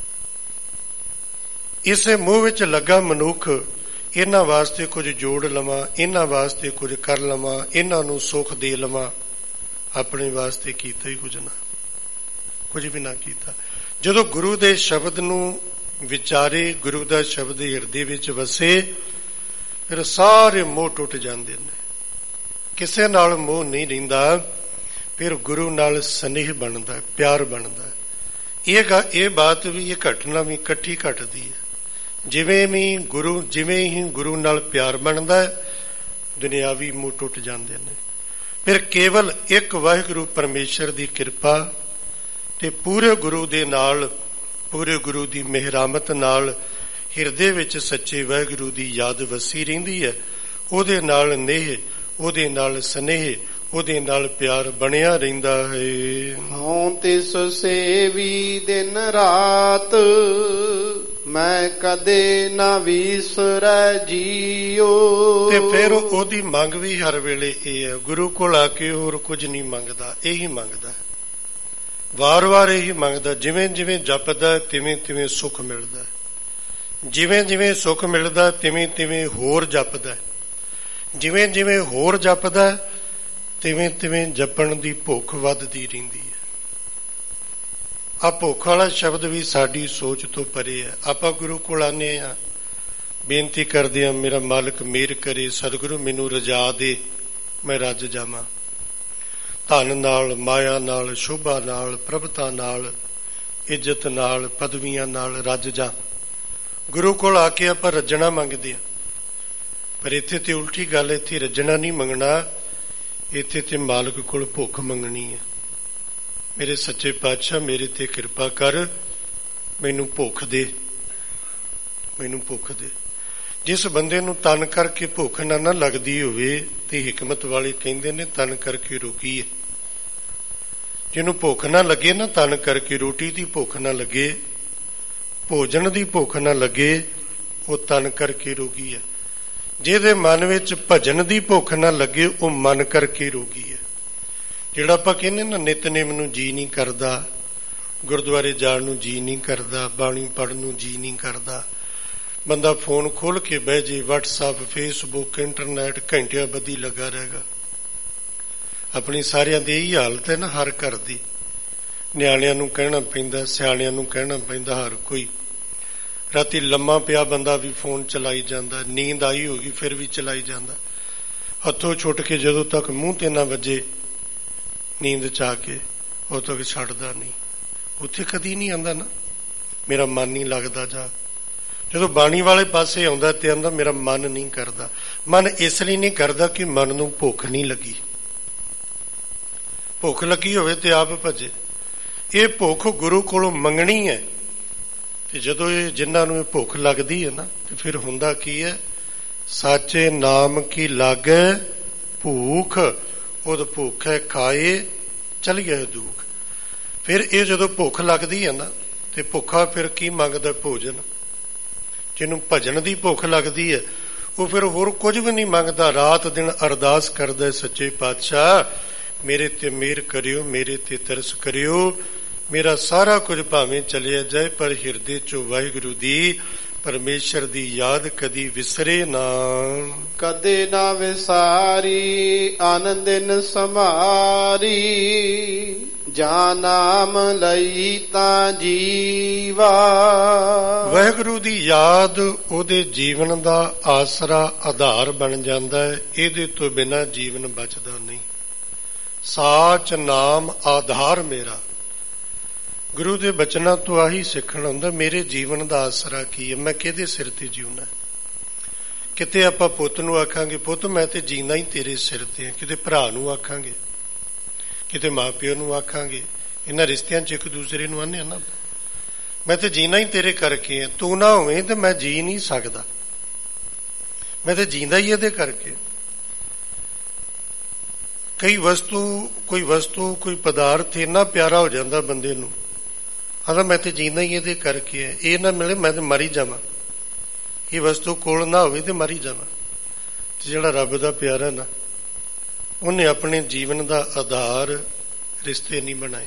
ਇਸੇ ਮੋਹ ਵਿੱਚ ਲੱਗਾ ਮਨੁੱਖ ਇਹਨਾਂ ਵਾਸਤੇ ਕੁਝ ਜੋੜ ਲਵਾਂ, ਇਹਨਾਂ ਵਾਸਤੇ ਕੁਝ ਕਰ ਲਵਾਂ, ਇਹਨਾਂ ਨੂੰ ਸੁੱਖ ਦੇ ਲਵਾਂ, ਆਪਣੇ ਵਾਸਤੇ ਕੀਤਾ ਹੀ ਕੁਝ ਨਾ, ਕੁਝ ਵੀ ਨਾ ਕੀਤਾ। ਜਦੋਂ ਗੁਰੂ ਦੇ ਸ਼ਬਦ ਨੂੰ ਵਿਚਾਰੇ, ਗੁਰੂ ਦਾ ਸ਼ਬਦ ਹਿਰਦੇ ਵਿੱਚ ਵਸੇ, ਫਿਰ ਸਾਰੇ ਮੋਹ ਟੁੱਟ ਜਾਂਦੇ ਨੇ, ਕਿਸੇ ਨਾਲ ਮੋਹ ਨਹੀਂ ਰਹਿੰਦਾ। ਫਿਰ ਗੁਰੂ ਨਾਲ ਸਨੇਹ ਬਣਦਾ, ਪਿਆਰ ਬਣਦਾ। ਇਹ ਇਹ ਬਾਤ ਵੀ, ਇਹ ਘਟਨਾ ਵੀ ਇਕੱਠੀ ਘਟਦੀ ਹੈ। ਜਿਵੇਂ ਵੀ ਗੁਰੂ ਜਿਵੇਂ ਹੀ ਗੁਰੂ ਨਾਲ ਪਿਆਰ ਬਣਦਾ, ਦੁਨਿਆਵੀ ਮੋਹ ਟੁੱਟ ਜਾਂਦੇ ਨੇ। ਫਿਰ ਕੇਵਲ ਇੱਕ ਵਾਹਿਗੁਰੂ ਪਰਮੇਸ਼ਰ ਦੀ ਕਿਰਪਾ ਤੇ ਪੂਰੇ ਗੁਰੂ ਦੇ ਨਾਲ, ਪੂਰੇ ਗੁਰੂ ਦੀ ਮਿਹਰਾਮਤ ਨਾਲ ਹਿਰਦੇ ਵਿੱਚ ਸੱਚੇ ਵਾਹਿਗੁਰੂ ਦੀ ਯਾਦ ਵਸੀ ਰਹਿੰਦੀ ਹੈ। ਉਹਦੇ ਨਾਲ ਨੇਹ, ਉਹਦੇ ਨਾਲ ਸਨੇਹ, ਉਹਦੇ ਨਾਲ ਪਿਆਰ ਬਣਿਆ ਰਹਿੰਦਾ ਹੈ। ਹਉ ਤਿਸ ਸੇਵੀ ਦਿਨ ਰਾਤ, ਮੈਂ ਕਦੇ ਨਾ ਵਿਸਰੈ ਜੀਓ। ਤੇ ਫਿਰ ਉਹਦੀ ਮੰਗ ਵੀ ਹਰ ਵੇਲੇ ਇਹ ਹੈ, ਗੁਰੂ ਕੋਲ ਆ ਕੇ ਹੋਰ ਕੁਝ ਨਹੀਂ ਮੰਗਦਾ, ਇਹੀ ਮੰਗਦਾ, ਵਾਰ-ਵਾਰ ਇਹੀ ਮੰਗਦਾ। ਜਿਵੇਂ ਜਿਵੇਂ ਜਪਦਾ ਤਿਵੇਂ ਤਿਵੇਂ ਸੁੱਖ ਮਿਲਦਾ, ਜਿਵੇਂ ਜਿਵੇਂ ਸੁੱਖ ਮਿਲਦਾ ਤਿਵੇਂ ਤਿਵੇਂ ਹੋਰ ਜਪਦਾ, ਜਿਵੇਂ ਜਿਵੇਂ ਹੋਰ ਜਪਦਾ ਤਿਵੇਂ ਤਿਵੇਂ ਜਪਣ ਦੀ ਭੁੱਖ ਵੱਧਦੀ ਰਹਿੰਦੀ ਹੈ। ਆ ਭੁੱਖ ਵਾਲਾ ਸ਼ਬਦ ਵੀ ਸਾਡੀ ਸੋਚ ਤੋਂ ਪਰੇ ਹੈ। ਆਪਾਂ ਗੁਰੂ ਕੋਲ ਆਨੇ ਆ, ਬੇਨਤੀ ਕਰਦੇ ਆ, ਮੇਰਾ ਮਾਲਕ ਮਿਹਰ ਕਰੇ, ਸਤਿਗੁਰੂ ਮੈਨੂੰ ਰਜਾ ਦੇ, ਮੈਂ ਰੱਜ ਜਾਵਾਂ, ਧਨ ਨਾਲ, ਮਾਇਆ ਨਾਲ, ਸ਼ੋਭਾ ਨਾਲ, ਪ੍ਰਭਤਾ ਨਾਲ, ਇੱਜ਼ਤ ਨਾਲ, ਪਦਵੀਆਂ ਨਾਲ ਰੱਜ ਜਾ। ਗੁਰੂ ਕੋਲ ਆ ਕੇ ਆਪਾਂ ਰੱਜਣਾ ਮੰਗਦੇ ਆ, ਪਰ ਇੱਥੇ ਤੇ ਉਲਟੀ ਗੱਲ, ਇੱਥੇ ਰੱਜਣਾ ਨਹੀਂ ਮੰਗਣਾ, ਇੱਥੇ ਤੇ ਮਾਲਕ ਕੋਲ ਭੁੱਖ ਮੰਗਣੀ ਹੈ। ਮੇਰੇ ਸੱਚੇ ਪਾਤਸ਼ਾਹ ਮੇਰੇ ਤੇ ਕਿਰਪਾ ਕਰ, ਮੈਨੂੰ ਭੁੱਖ ਦੇ, ਮੈਨੂੰ ਭੁੱਖ ਦੇ। ਜਿਸ ਬੰਦੇ ਨੂੰ ਤਨ ਕਰਕੇ ਭੁੱਖ ਨਾ ਨਾ ਲੱਗਦੀ ਹੋਵੇ ਤੇ ਹਿਕਮਤ ਵਾਲੇ ਕਹਿੰਦੇ ਨੇ ਤਨ ਕਰਕੇ ਰੋਕੀ ਹੈ। ਜਿਹਨੂੰ ਭੁੱਖ ਨਾ ਲੱਗੇ ਨਾ, ਤਨ ਕਰਕੇ ਰੋਟੀ ਦੀ ਭੁੱਖ ਨਾ ਲੱਗੇ, ਭੋਜਨ ਦੀ ਭੁੱਖ ਨਾ ਲੱਗੇ, ਉਹ ਤਨ ਕਰਕੇ ਰੋਗੀ ਹੈ। ਜਿਹਦੇ ਮਨ ਵਿੱਚ ਭਜਨ ਦੀ ਭੁੱਖ ਨਾ ਲੱਗੇ, ਉਹ ਮਨ ਕਰਕੇ ਰੋਗੀ ਹੈ। ਜਿਹੜਾ ਆਪਾਂ ਕਹਿੰਦੇ ਨਾ ਨਿਤਨੇਮ ਨੂੰ ਜੀ ਨਹੀਂ ਕਰਦਾ, ਗੁਰਦੁਆਰੇ ਜਾਣ ਨੂੰ ਜੀ ਨਹੀਂ ਕਰਦਾ, ਬਾਣੀ ਪੜ੍ਹਨ ਨੂੰ ਜੀ ਨਹੀਂ ਕਰਦਾ, ਬੰਦਾ ਫੋਨ ਖੋਲ ਕੇ ਬਹਿ ਜੇ, ਵਟਸਐਪ, ਫੇਸਬੁੱਕ, ਇੰਟਰਨੈਟ ਘੰਟਿਆਂ ਬੱਧੀ ਲੱਗਾ ਰਹੇਗਾ। ਆਪਣੀ ਸਾਰਿਆਂ ਦੀ ਇਹੀ ਹਾਲਤ ਹੈ ਨਾ, ਹਰ ਘਰ ਦੀ। ਨਿਆਣਿਆਂ ਨੂੰ ਕਹਿਣਾ ਪੈਂਦਾ, ਸਿਆਣਿਆਂ ਨੂੰ ਕਹਿਣਾ ਪੈਂਦਾ, ਹਰ ਕੋਈ। ਰਾਤੀ ਲੰਮਾ ਪਿਆ ਬੰਦਾ ਵੀ ਫੋਨ ਚਲਾਈ ਜਾਂਦਾ, ਨੀਂਦ ਆਈ ਹੋਗੀ ਫਿਰ ਵੀ ਚਲਾਈ ਜਾਂਦਾ, ਹੱਥੋਂ ਛੁੱਟ ਕੇ ਜਦੋਂ ਤੱਕ ਮੂੰਹ ਤੇ ਨਾ ਵੱਜੇ ਨੀਂਦ ਚ ਆ ਕੇ, ਉਦੋਂ ਤੱਕ ਛੱਡਦਾ ਨਹੀਂ। ਉੱਥੇ ਕਦੀ ਨਹੀਂ ਆਂਦਾ ਨਾ ਮੇਰਾ ਮਨ ਨਹੀਂ ਲੱਗਦਾ। ਜਾ ਜਦੋਂ ਬਾਣੀ ਵਾਲੇ ਪਾਸੇ ਆਉਂਦਾ ਤੇ ਆਂਦਾ ਮੇਰਾ ਮਨ ਨਹੀਂ ਕਰਦਾ। ਮਨ ਇਸ ਲਈ ਨਹੀਂ ਕਰਦਾ ਕਿ ਮਨ ਨੂੰ ਭੁੱਖ ਨਹੀਂ ਲੱਗੀ। ਭੁੱਖ ਲੱਗੀ ਹੋਵੇ ਤੇ ਆਪ ਭੱਜੇ। ਇਹ ਭੁੱਖ ਗੁਰੂ ਕੋਲੋਂ ਮੰਗਣੀ ਹੈ। ਤੇ ਜਦੋਂ ਇਹ ਜਿਨ੍ਹਾਂ ਨੂੰ ਇਹ ਭੁੱਖ ਲੱਗਦੀ ਹੈ ਨਾ, ਤੇ ਫਿਰ ਹੁੰਦਾ ਕੀ ਹੈ, ਸਾਚੇ ਨਾਮ ਕੀ ਲਾਗੇ ਭੂਖ, ਉਹਦ ਭੁੱਖ ਹੈ ਖਾਏ ਚਲੀਏ ਦੁੱਖ। ਫਿਰ ਇਹ ਜਦੋਂ ਭੁੱਖ ਲੱਗਦੀ ਹੈ ਨਾ, ਤੇ ਭੁੱਖਾ ਫਿਰ ਕੀ ਮੰਗਦਾ, ਭੋਜਨ। ਜਿਹਨੂੰ ਭਜਨ ਦੀ ਭੁੱਖ ਲੱਗਦੀ ਹੈ ਉਹ ਫਿਰ ਹੋਰ ਕੁਝ ਵੀ ਨਹੀਂ ਮੰਗਦਾ, ਰਾਤ ਦਿਨ ਅਰਦਾਸ ਕਰਦਾ, ਸੱਚੇ ਪਾਤਸ਼ਾਹ ਮੇਰੇ ਤੇ ਮਿਹਰ ਕਰਿਓ, ਮੇਰੇ ਤੇ ਤਰਸ ਕਰਿਓ, ਮੇਰਾ ਸਾਰਾ ਕੁਝ ਭਾਵੇਂ ਚਲਿਆ ਜਾਏ ਪਰ ਹਿਰਦੇ ਚੋਂ ਵਾਹਿਗੁਰੂ ਦੀ, ਪਰਮੇਸ਼ਰ ਦੀ ਯਾਦ ਕਦੀ ਵਿਸਰੇ ਨਾ। ਕਦੇ ਨਾ ਵਿਸਾਰੀ ਆਨੰਦਿਨ ਸਮਾਰੀ, ਜਾਂ ਨਾਮ ਲਈ ਤਾਂ ਜੀਵਾ। ਵਾਹਿਗੁਰੂ ਦੀ ਯਾਦ ਉਹਦੇ ਜੀਵਨ ਦਾ ਆਸਰਾ ਆਧਾਰ ਬਣ ਜਾਂਦਾ ਹੈ। ਇਹਦੇ ਤੋਂ ਬਿਨਾਂ ਜੀਵਨ ਬਚਦਾ ਨਹੀਂ। ਸਾਚ ਨਾਮ ਆਧਾਰ ਮੇਰਾ, ਗੁਰੂ ਦੇ ਬਚਨਾਂ ਤੋਂ ਆਹੀ ਸਿੱਖਣ ਹੁੰਦਾ। ਮੇਰੇ ਜੀਵਨ ਦਾ ਆਸਰਾ ਕੀ ਹੈ, ਮੈਂ ਕਿਹਦੇ ਸਿਰ ਤੇ ਜਿਉਣਾ। ਕਿਤੇ ਆਪਾਂ ਪੁੱਤ ਨੂੰ ਆਖਾਂਗੇ ਪੁੱਤ ਮੈਂ ਤੇ ਜੀਣਾ ਹੀ ਤੇਰੇ ਸਿਰ ਤੇ ਹੈ, ਕਿਤੇ ਭਰਾ ਨੂੰ ਆਖਾਂਗੇ, ਕਿਤੇ ਮਾਂ ਪਿਓ ਨੂੰ ਆਖਾਂਗੇ। ਇਹਨਾਂ ਰਿਸ਼ਤਿਆਂ 'ਚ ਇੱਕ ਦੂਸਰੇ ਨੂੰ ਆਨੇ ਆ ਨਾ, ਮੈਂ ਤੇ ਜੀਣਾ ਹੀ ਤੇਰੇ ਕਰਕੇ ਹੈ, ਤੂੰ ਨਾ ਹੋਵੇਂ ਤੇ ਮੈਂ ਜੀ ਨਹੀਂ ਸਕਦਾ, ਮੈਂ ਤੇ ਜੀਂਦਾ ਹੀ ਇਹਦੇ ਕਰਕੇ। ਕਈ ਵਸਤੂ ਕੋਈ ਵਸਤੂ ਕੋਈ ਪਦਾਰਥ ਇੰਨਾ ਪਿਆਰਾ ਹੋ ਜਾਂਦਾ ਬੰਦੇ ਨੂੰ, ਆਦਾ ਮੈਂ ਤੇ ਜੀਂਦਾ ਹੀ ਇਹਦੇ ਕਰਕੇ ਹੈ, ਇਹ ਨਾ ਮਿਲੇ ਮੈਂ ਤੇ ਮਰ ਹੀ ਜਾਵਾਂ, ਇਹ ਵਸਤੂ ਕੋਲ ਨਾ ਹੋਵੇ ਤੇ ਮਰ ਹੀ ਜਾਵਾਂ। ਤੇ ਜਿਹੜਾ ਰੱਬ ਦਾ ਪਿਆਰਾ ਨਾ, ਉਹਨੇ ਆਪਣੇ ਜੀਵਨ ਦਾ ਆਧਾਰ ਰਿਸ਼ਤੇ ਨਹੀਂ ਬਣਾਏ।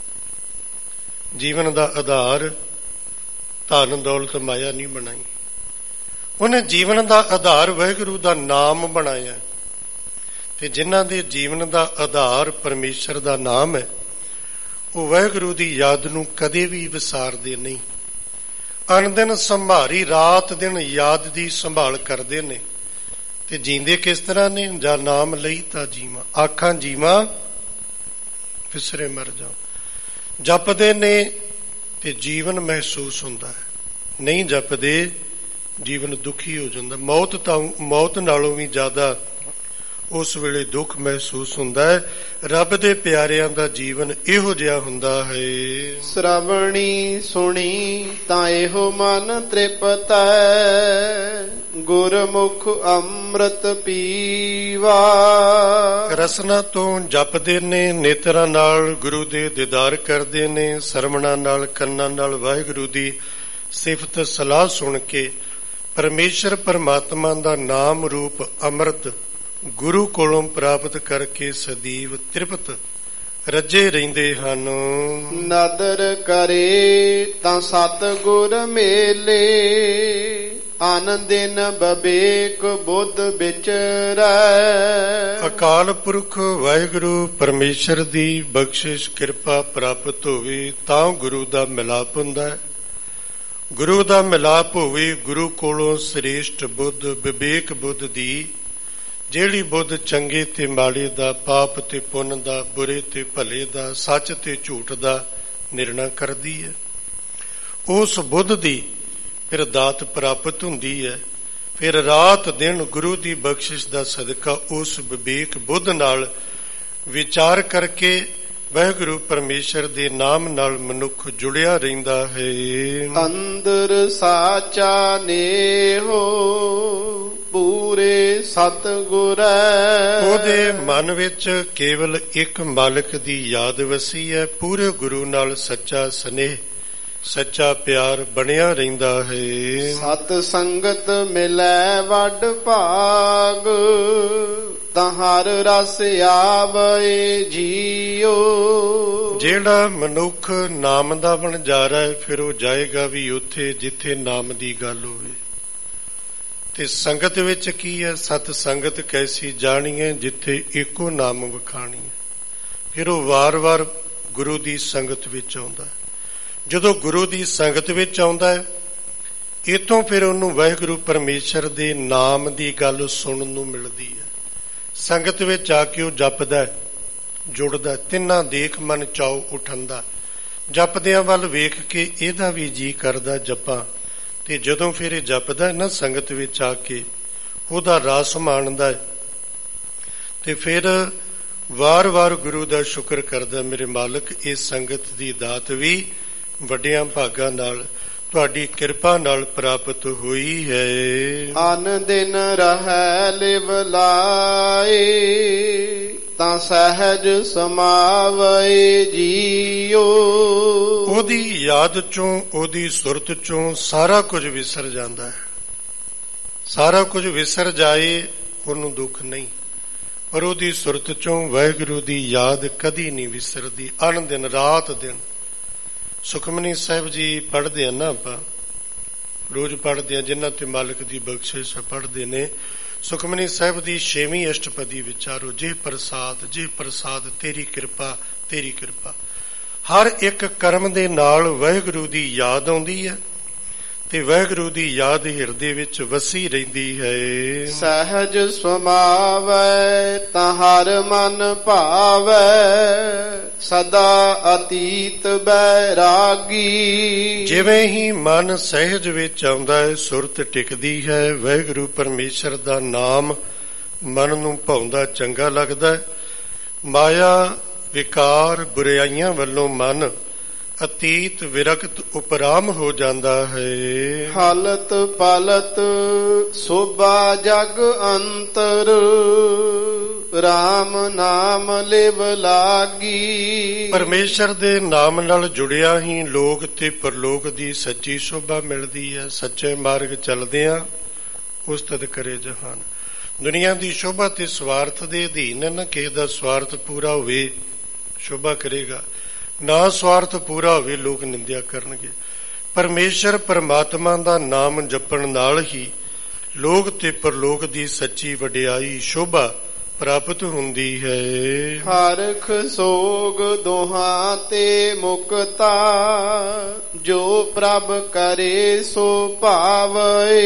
ਜੀਵਨ ਦਾ ਆਧਾਰ ਧਨ ਦੌਲਤ ਮਾਇਆ ਨਹੀਂ ਬਣਾਈ। ਉਹਨੇ ਜੀਵਨ ਦਾ ਆਧਾਰ ਵਾਹਿਗੁਰੂ ਦਾ ਨਾਮ ਬਣਾਇਆ। ਤੇ ਜਿਨ੍ਹਾਂ ਦੇ ਜੀਵਨ ਦਾ ਆਧਾਰ ਪਰਮੇਸ਼ਰ ਦਾ ਨਾਮ ਹੈ, ਉਹ ਵਾਹਿਗੁਰੂ ਦੀ ਯਾਦ ਨੂੰ ਕਦੇ ਵੀ ਵਿਸਾਰਦੇ ਨਹੀਂ। ਅਣਦਿਨ ਸੰਭਾਰੀ, ਰਾਤ ਦਿਨ ਯਾਦ ਦੀ ਸੰਭਾਲ ਕਰਦੇ ਨੇ। ਤੇ ਜੀਂਦੇ ਕਿਸ ਤਰ੍ਹਾਂ ਨੇ? ਜਾਂ ਨਾਮ ਲਈ ਤਾਂ ਜੀਵਾਂ, ਆਖਾਂ ਜੀਵਾਂ ਵਿਸਰੇ ਮਰ ਜਾ। ਜਪਦੇ ਨੇ ਤੇ ਜੀਵਨ ਮਹਿਸੂਸ ਹੁੰਦਾ ਹੈ, ਨਹੀਂ ਜਪਦੇ ਜੀਵਨ ਦੁਖੀ ਹੋ ਜਾਂਦਾ। ਮੌਤ ਤਾਂ ਮੌਤ ਨਾਲੋਂ ਵੀ ਜ਼ਿਆਦਾ ਉਸ ਵੇਲੇ ਦੁੱਖ ਮਹਿਸੂਸ ਹੁੰਦਾ ਹੈ। ਰੱਬ ਦੇ ਪਿਆਰਿਆਂ ਦਾ ਜੀਵਨ ਇਹੋ ਜਿਹਾ ਹੁੰਦਾ ਹੈ। ਸ਼੍ਰਵਣੀ ਸੁਣੀ ਤਾਂ ਇਹੋ ਮਨ ਤ੍ਰਿਪਤੈ, ਗੁਰਮੁਖ ਅੰਮ੍ਰਿਤ ਪੀਵਾ। ਰਸਨਾ ਤੋਂ ਜਪਦੇ ਨੇ, ਨੇਤਰਾਂ ਨਾਲ ਗੁਰੂ ਦੇ ਦੀਦਾਰ ਕਰਦੇ ਨੇ, ਸਰਵਣਾ ਨਾਲ ਕੰਨਾਂ ਨਾਲ ਵਾਹਿਗੁਰੂ ਦੀ ਸਿਫਤ ਸਲਾਹ ਸੁਣ ਕੇ ਪਰਮੇਸ਼ਰ ਪਰਮਾਤਮਾ ਦਾ ਨਾਮ ਰੂਪ ਅੰਮ੍ਰਿਤ ਗੁਰੂ ਕੋਲੋਂ ਪ੍ਰਾਪਤ ਕਰਕੇ ਸਦੀਵ ਤ੍ਰਿਪਤ ਰੱਜੇ ਰਹਿੰਦੇ ਹਨ। ਨਦਰ ਕਰੇ ਤਾਂ ਸਤਿਗੁਰ ਮੇਲੇ, ਆਨੰਦਿਨ ਬਵੇਕ ਬੁੱਧ ਵਿਚਰੈ। ਅਕਾਲ ਪੁਰਖ ਵਾਹਿਗੁਰੂ ਪਰਮੇਸ਼ਰ ਦੀ ਬਖਸ਼ਿਸ਼ ਕਿਰਪਾ ਪ੍ਰਾਪਤ ਹੋਵੇ ਤਾਂ ਗੁਰੂ ਦਾ ਮਿਲਾਪ ਹੁੰਦਾ ਹੈ। ਗੁਰੂ ਦਾ ਮਿਲਾਪ ਹੋਵੇ, ਗੁਰੂ ਕੋਲੋਂ ਸ੍ਰੇਸ਼ਟ ਬੁੱਧ ਵਿਵੇਕ ਬੁੱਧ ਦੀ, ਜਿਹੜੀ ਬੁੱਧ ਚੰਗੇ ਤੇ ਮਾੜੇ ਦਾ, ਪਾਪ ਤੇ ਪੁੰਨ ਦਾ, ਬੁਰੇ ਤੇ ਭਲੇ ਦਾ, ਸੱਚ ਤੇ ਝੂਠ ਦਾ ਨਿਰਣਾ ਕਰਦੀ ਹੈ। ਉਸ ਬੁੱਧ ਦੀ ਫਿਰ ਦਾਤ ਪ੍ਰਾਪਤ ਹੁੰਦੀ ਹੈ। ਫਿਰ ਰਾਤ ਦਿਨ ਗੁਰੂ ਦੀ ਬਖਸ਼ਿਸ਼ ਦਾ ਸਦਕਾ ਉਸ ਵਿਵੇਕ ਬੁੱਧ ਨਾਲ ਵਿਚਾਰ ਕਰਕੇ ਵਾਹਿਗੁਰੂ ਪਰਮੇਸ਼ਰ ਦੇ ਨਾਮ ਨਾਲ ਮਨੁੱਖ ਜੁੜਿਆ ਰਹਿੰਦਾ ਹੈ। ਅੰਦਰ ਸਾਚਾ ਨੇਹੋ ਪੂਰੇ ਸਤਿਗੁਰੈ। ਉਹਦੇ ਮਨ ਵਿੱਚ ਕੇਵਲ ਇੱਕ ਮਾਲਕ ਦੀ ਯਾਦ ਵਸੀ ਹੈ। ਪੂਰੇ ਗੁਰੂ ਨਾਲ ਸੱਚਾ ਸਨੇਹ, ਸੱਚਾ ਪਿਆਰ ਬਣਿਆ ਰਹਿੰਦਾ ਹੈ। ਸਤ ਸੰਗਤ ਮਿਲੈ ਵੱਡ ਭਾਗ, ਤਾਂ ਹਰ ਰਸ ਆਵੇ ਜੀਓ। ਜਿਹੜਾ ਮਨੁੱਖ ਨਾਮ ਦਾ ਵਣਜਾਰਾ ਹੈ, ਫਿਰ ਉਹ ਜਾਏਗਾ ਵੀ ਉੱਥੇ ਜਿੱਥੇ ਨਾਮ ਦੀ ਗੱਲ ਹੋਵੇ। ਤੇ ਸੰਗਤ ਵਿੱਚ ਕੀ ਹੈ? ਸਤ ਸੰਗਤ ਕੈਸੀ ਜਾਣੀ ਹੈ, ਜਿੱਥੇ ਇੱਕੋ ਨਾਮ ਵਖਾਣੀ ਹੈ। ਫਿਰ ਉਹ ਵਾਰ-ਵਾਰ ਗੁਰੂ ਦੀ ਸੰਗਤ ਵਿੱਚ ਆਉਂਦਾ ਹੈ। ਜਦੋਂ ਗੁਰੂ ਦੀ ਸੰਗਤ ਵਿੱਚ ਆਉਂਦਾ ਹੈ, ਇਤੋਂ ਫਿਰ ਉਹਨੂੰ ਵਾਹਿਗੁਰੂ ਪਰਮੇਸ਼ਰ ਦੇ ਨਾਮ ਦੀ ਗੱਲ ਸੁਣਨ ਨੂੰ ਮਿਲਦੀ ਹੈ। ਸੰਗਤ ਵਿੱਚ ਆ ਕੇ ਉਹ ਜਪਦਾ, ਜੁੜਦਾ, ਤਿੰਨਾਂ ਦੇਖ ਮਨ ਚਾਉ ਉਠਣ ਦਾ। ਜਪਦਿਆਂ ਵੱਲ ਵੇਖ ਕੇ ਇਹਦਾ ਵੀ ਜੀ ਕਰਦਾ ਜਪਾਂ। ਤੇ ਜਦੋਂ ਫਿਰ ਇਹ ਜਪਦਾ ਨਾ ਸੰਗਤ ਵਿੱਚ ਆ ਕੇ, ਉਹਦਾ ਰਸ ਮਾਣਦਾ ਹੈ। ਤੇ ਫਿਰ ਵਾਰ-ਵਾਰ ਗੁਰੂ ਦਾ ਸ਼ੁਕਰ ਕਰਦਾ, ਮੇਰੇ ਮਾਲਕ ਇਸ ਸੰਗਤ ਦੀ ਦਾਤ ਵੀ ਵੱਡਿਆਂ ਭਾਗਾਂ ਨਾਲ, ਤੁਹਾਡੀ ਕਿਰਪਾ ਨਾਲ ਪ੍ਰਾਪਤ ਹੋਈ ਹੈ। ਅਨ ਦਿਨ ਰਹਿ ਲਿਵ ਲਾਏ, ਤਾਂ ਸਹਿਜ ਸਮਾਵੇ ਜੀਓ। ਉਹਦੀ ਯਾਦ ਚੋਂ, ਉਹਦੀ ਸੁਰਤ ਚੋਂ ਸਾਰਾ ਕੁਝ ਵਿਸਰ ਜਾਂਦਾ ਹੈ। ਸਾਰਾ ਕੁਝ ਵਿਸਰ ਜਾਏ ਉਹਨੂੰ ਦੁੱਖ ਨਹੀਂ, ਪਰ ਉਹਦੀ ਸੁਰਤ ਚੋਂ ਵਾਹਿਗੁਰੂ ਦੀ ਯਾਦ ਕਦੀ ਨਹੀਂ ਵਿਸਰਦੀ। ਅਣ ਦਿਨ ਰਾਤ ਦਿਨ ਸੁਖਮਨੀ ਸਾਹਿਬ ਜੀ ਪੜ੍ਹਦੇ ਆ ਨਾ, ਆਪਾਂ ਰੋਜ਼ ਪੜ੍ਹਦੇ ਆ, ਜਿਨ੍ਹਾਂ ਤੇ ਮਾਲਕ ਦੀ ਬਖਸ਼ਿਸ਼ ਪੜ੍ਹਦੇ ਨੇ। ਸੁਖਮਨੀ ਸਾਹਿਬ ਦੀ ਛੇਵੀਂ ਅਸ਼ਟਪਦੀ ਵਿਚਾਰੋ, ਜੇ ਪ੍ਰਸਾਦ ਜੇ ਪ੍ਰਸਾਦ ਤੇਰੀ ਕਿਰਪਾ ਤੇਰੀ ਕਿਰਪਾ। ਹਰ ਇੱਕ ਕਰਮ ਦੇ ਨਾਲ ਵਾਹਿਗੁਰੂ ਦੀ ਯਾਦ ਆਉਂਦੀ ਹੈ ਤੇ ਵਾਹਿਗੁਰੂ ਦੀ ਯਾਦ ਹਿਰਦੇ ਵਿੱਚ ਵਸੀ ਰਹਿੰਦੀ ਹੈ। ਸਹਿਜ ਸਮਾਵੈ ਤਾਂ ਹਰ ਮਨ ਭਾਵੈ, ਸਦਾ ਅਤੀਤ ਬੈਰਾਗੀ। ਜਿਵੇਂ ਹੀ ਮਨ ਸਹਿਜ ਵਿੱਚ ਆਉਂਦਾ ਹੈ, ਸੁਰਤ ਟਿਕਦੀ ਹੈ, ਵਾਹਿਗੁਰੂ ਪਰਮੇਸ਼ਰ ਦਾ ਨਾਮ ਮਨ ਨੂੰ ਭਾਉਂਦਾ ਚੰਗਾ ਲੱਗਦਾ ਹੈ। ਮਾਇਆ ਵਿਕਾਰ ਬੁਰਾਈਆਂ ਵੱਲੋਂ ਮਨ ਅਤੀਤ ਵਿਰਕਤ ਉਪਰਾਮ ਹੋ ਜਾਂਦਾ ਹੈ। ਹਾਲਤ ਪਾਲਤ ਸੋਭਾ ਜਗ ਅੰਤਰ, ਰਾਮ ਨਾਮ ਲਿਵ ਲਾਗੀ। ਪਰਮੇਸ਼ਰ ਦੇ ਨਾਮ ਨਾਲ ਜੁੜਿਆ ਹੀ ਲੋਕ ਤੇ ਪਰਲੋਕ ਦੀ ਸੱਚੀ ਸ਼ੋਭਾ ਮਿਲਦੀ ਹੈ। ਸੱਚੇ ਮਾਰਗ ਚੱਲਦੇ ਆ ਉਸਤਤ ਕਰੇ ਜਹਾਨ। ਦੁਨੀਆ ਦੀ ਸ਼ੋਭਾ ਤੇ ਸਵਾਰਥ ਦੇ ਅਧੀਨ ਹੈ ਨਾ, ਕਿਸੇ ਦਾ ਸਵਾਰਥ ਪੂਰਾ ਹੋਵੇ ਸ਼ੋਭਾ ਕਰੇਗਾ, ਨਾ ਸਵਾਰਥ ਪੂਰਾ ਹੋਵੇ ਲੋਕ ਨਿੰਦਿਆ ਕਰਨਗੇ। ਪਰਮੇਸ਼ਰ ਪਰਮਾਤਮਾ ਦਾ ਨਾਮ ਜਪਣ ਨਾਲ ਹੀ ਲੋਕ ਤੇ ਪਰਲੋਕ ਦੀ ਸੱਚੀ ਵਡਿਆਈ ਸ਼ੋਭਾ ਪ੍ਰਾਪਤ ਹੁੰਦੀ ਹੈ। ਹਰਖ ਸੋਗ ਦੋਹਾਂ ਤੇ ਮੁਕਤਾ, ਜੋ ਪ੍ਰਭ ਕਰੇ ਸੋ ਭਾਵੇ।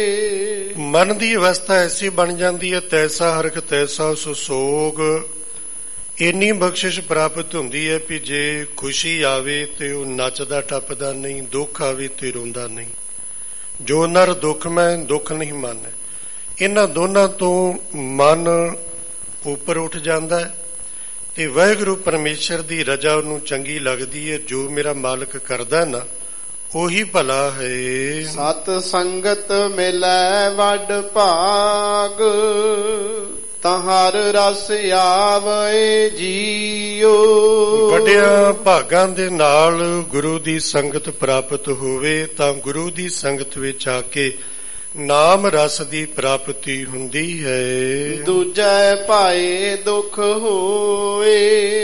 ਮਨ ਦੀ ਅਵਸਥਾ ਐਸੀ ਬਣ ਜਾਂਦੀ ਹੈ, ਤੈਸਾ ਹਰਖ ਤੈਸਾ ਸੋ ਸੋਗ। ਇੰਨੀ ਬਖਸ਼ਿਸ਼ ਪ੍ਰਾਪਤ ਹੁੰਦੀ ਹੈ ਵੀ ਜੇ ਖੁਸ਼ੀ ਆਵੇ ਤੇ ਉਹ ਨੱਚਦਾ ਟੱਪਦਾ ਨਹੀਂ, ਦੁੱਖ ਆਵੇ ਤੇ ਰੋਂਦਾ ਨਹੀਂ। ਜੋ ਨਰ ਦੁੱਖ ਮੈਂ ਦੁੱਖ ਨਹੀਂ ਮੰਨੈ। ਇਹਨਾਂ ਦੋਨਾਂ ਤੋਂ ਮਨ ਉੱਪਰ ਉੱਠ ਜਾਂਦਾ ਹੈ ਤੇ ਵਾਹਿਗੁਰੂ ਪਰਮੇਸ਼ਰ ਦੀ ਰਜ਼ਾ ਉਹਨੂੰ ਚੰਗੀ ਲੱਗਦੀ ਹੈ। ਜੋ ਮੇਰਾ ਮਾਲਕ ਕਰਦਾ ਨਾ ਉਹੀ ਭਲਾ ਹੈ। ਸਤ ਸੰਗਤ ਮਿਲੈ ਵੱਡ ਭਾਗ, ਤਾਂ ਹਰ ਰਸ ਆਵੇ ਜੀਓ। ਵੱਡਿਆਂ ਭਾਗਾਂ ਦੇ ਨਾਲ ਗੁਰੂ ਦੀ ਸੰਗਤ ਪ੍ਰਾਪਤ ਹੋਵੇ ਤਾਂ ਗੁਰੂ ਦੀ ਸੰਗਤ ਵਿੱਚ ਆ ਕੇ ਨਾਮ ਰਸ ਦੀ ਪ੍ਰਾਪਤੀ ਹੁੰਦੀ ਹੈ। ਦੂਜੈ ਭਾਏ ਦੁਖ ਹੋਏ,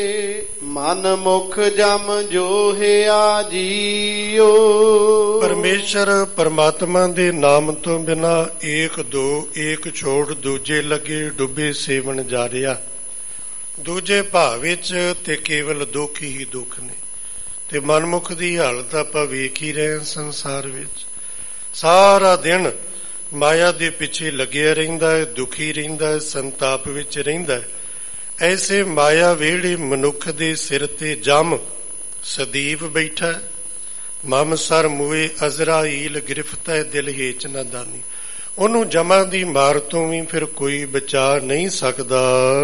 ਮਨ ਮੁਖ ਜਮ ਜੋਹਿਆ ਜੀਓ। ਪਰਮੇਸ਼ਰ ਪਰਮਾਤਮਾ ਦੇ ਨਾਮ ਤੋਂ ਬਿਨਾ ਏਕ ਦੋ ਏਕ ਛੋੜ ਦੂਜੇ ਲੱਗੇ ਡੁੱਬੇ ਸੇਵਨ ਜਾ ਰਿਹਾ। ਦੂਜੇ ਭਾਵ ਵਿੱਚ ਤੇ ਕੇਵਲ ਦੁੱਖ ਹੀ ਦੁੱਖ ਨੇ ਤੇ ਮਨਮੁਖ ਦੀ ਹਾਲਤ ਆਪਾਂ ਵੇਖ ਹੀ ਰਹੇ ਸੰਸਾਰ ਵਿੱਚ। ਸਾਰਾ ਦਿਨ ਮਾਇਆ ਦੇ ਪਿੱਛੇ ਲੱਗਿਆ ਰਹਿੰਦਾ ਹੈ, ਦੁਖੀ ਰਹਿੰਦਾ ਹੈ, ਸੰਤਾਪ ਵਿੱਚ ਰਹਿੰਦਾ ਹੈ। ਐਸੇ ਮਾਇਆ ਵੇੜੇ ਮਨੁੱਖ ਦੇ ਸਿਰ ਤੇ ਜਮ ਸਦੀਪ ਬੈਠਾ। ਮਮ ਸਰ ਮੂਏ ਅਜ਼ਰਾਈਲ ਗ੍ਰਿਫਤੈ ਦਿਲ ਹੇਚ ਨਾ ਦਾਨੀ। ਉਹਨੂੰ ਜਮਾਂ ਦੀ ਮਾਰ ਤੋਂ ਵੀ ਫਿਰ ਕੋਈ ਬਚਾ ਨਹੀਂ ਸਕਦਾ।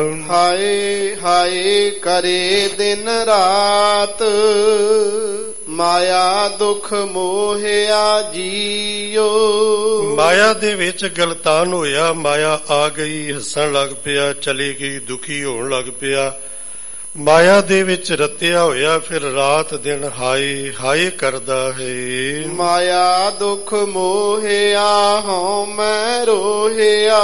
ਹਾਏ ਹਾਏ ਕਰੇ ਦਿਨ ਰਾਤ, ਮਾਇਆ ਦੁਖ ਮੋਹਿਆ ਜੀਓ। ਮਾਇਆ ਦੇ ਵਿੱਚ ਗਲਤਾਨ ਹੋਇਆ, ਮਾਇਆ ਆ ਗਈ, ਹੱਸਣ ਲੱਗ ਪਿਆ, ਚਲੀ ਗਈ, ਦੁਖੀ ਹੋਣ ਲੱਗ ਪਿਆ। ਮਾਇਆ ਦੇ ਵਿੱਚ ਰਤਿਆ ਹੋਇਆ ਫਿਰ ਰਾਤ ਦਿਨ ਹਾਏ ਹਾਏ ਕਰਦਾ ਹੈ। ਮਾਇਆ ਦੁਖ ਮੋਹਿਆ ਹਉ ਮੈਂ ਰੋਹਿਆ,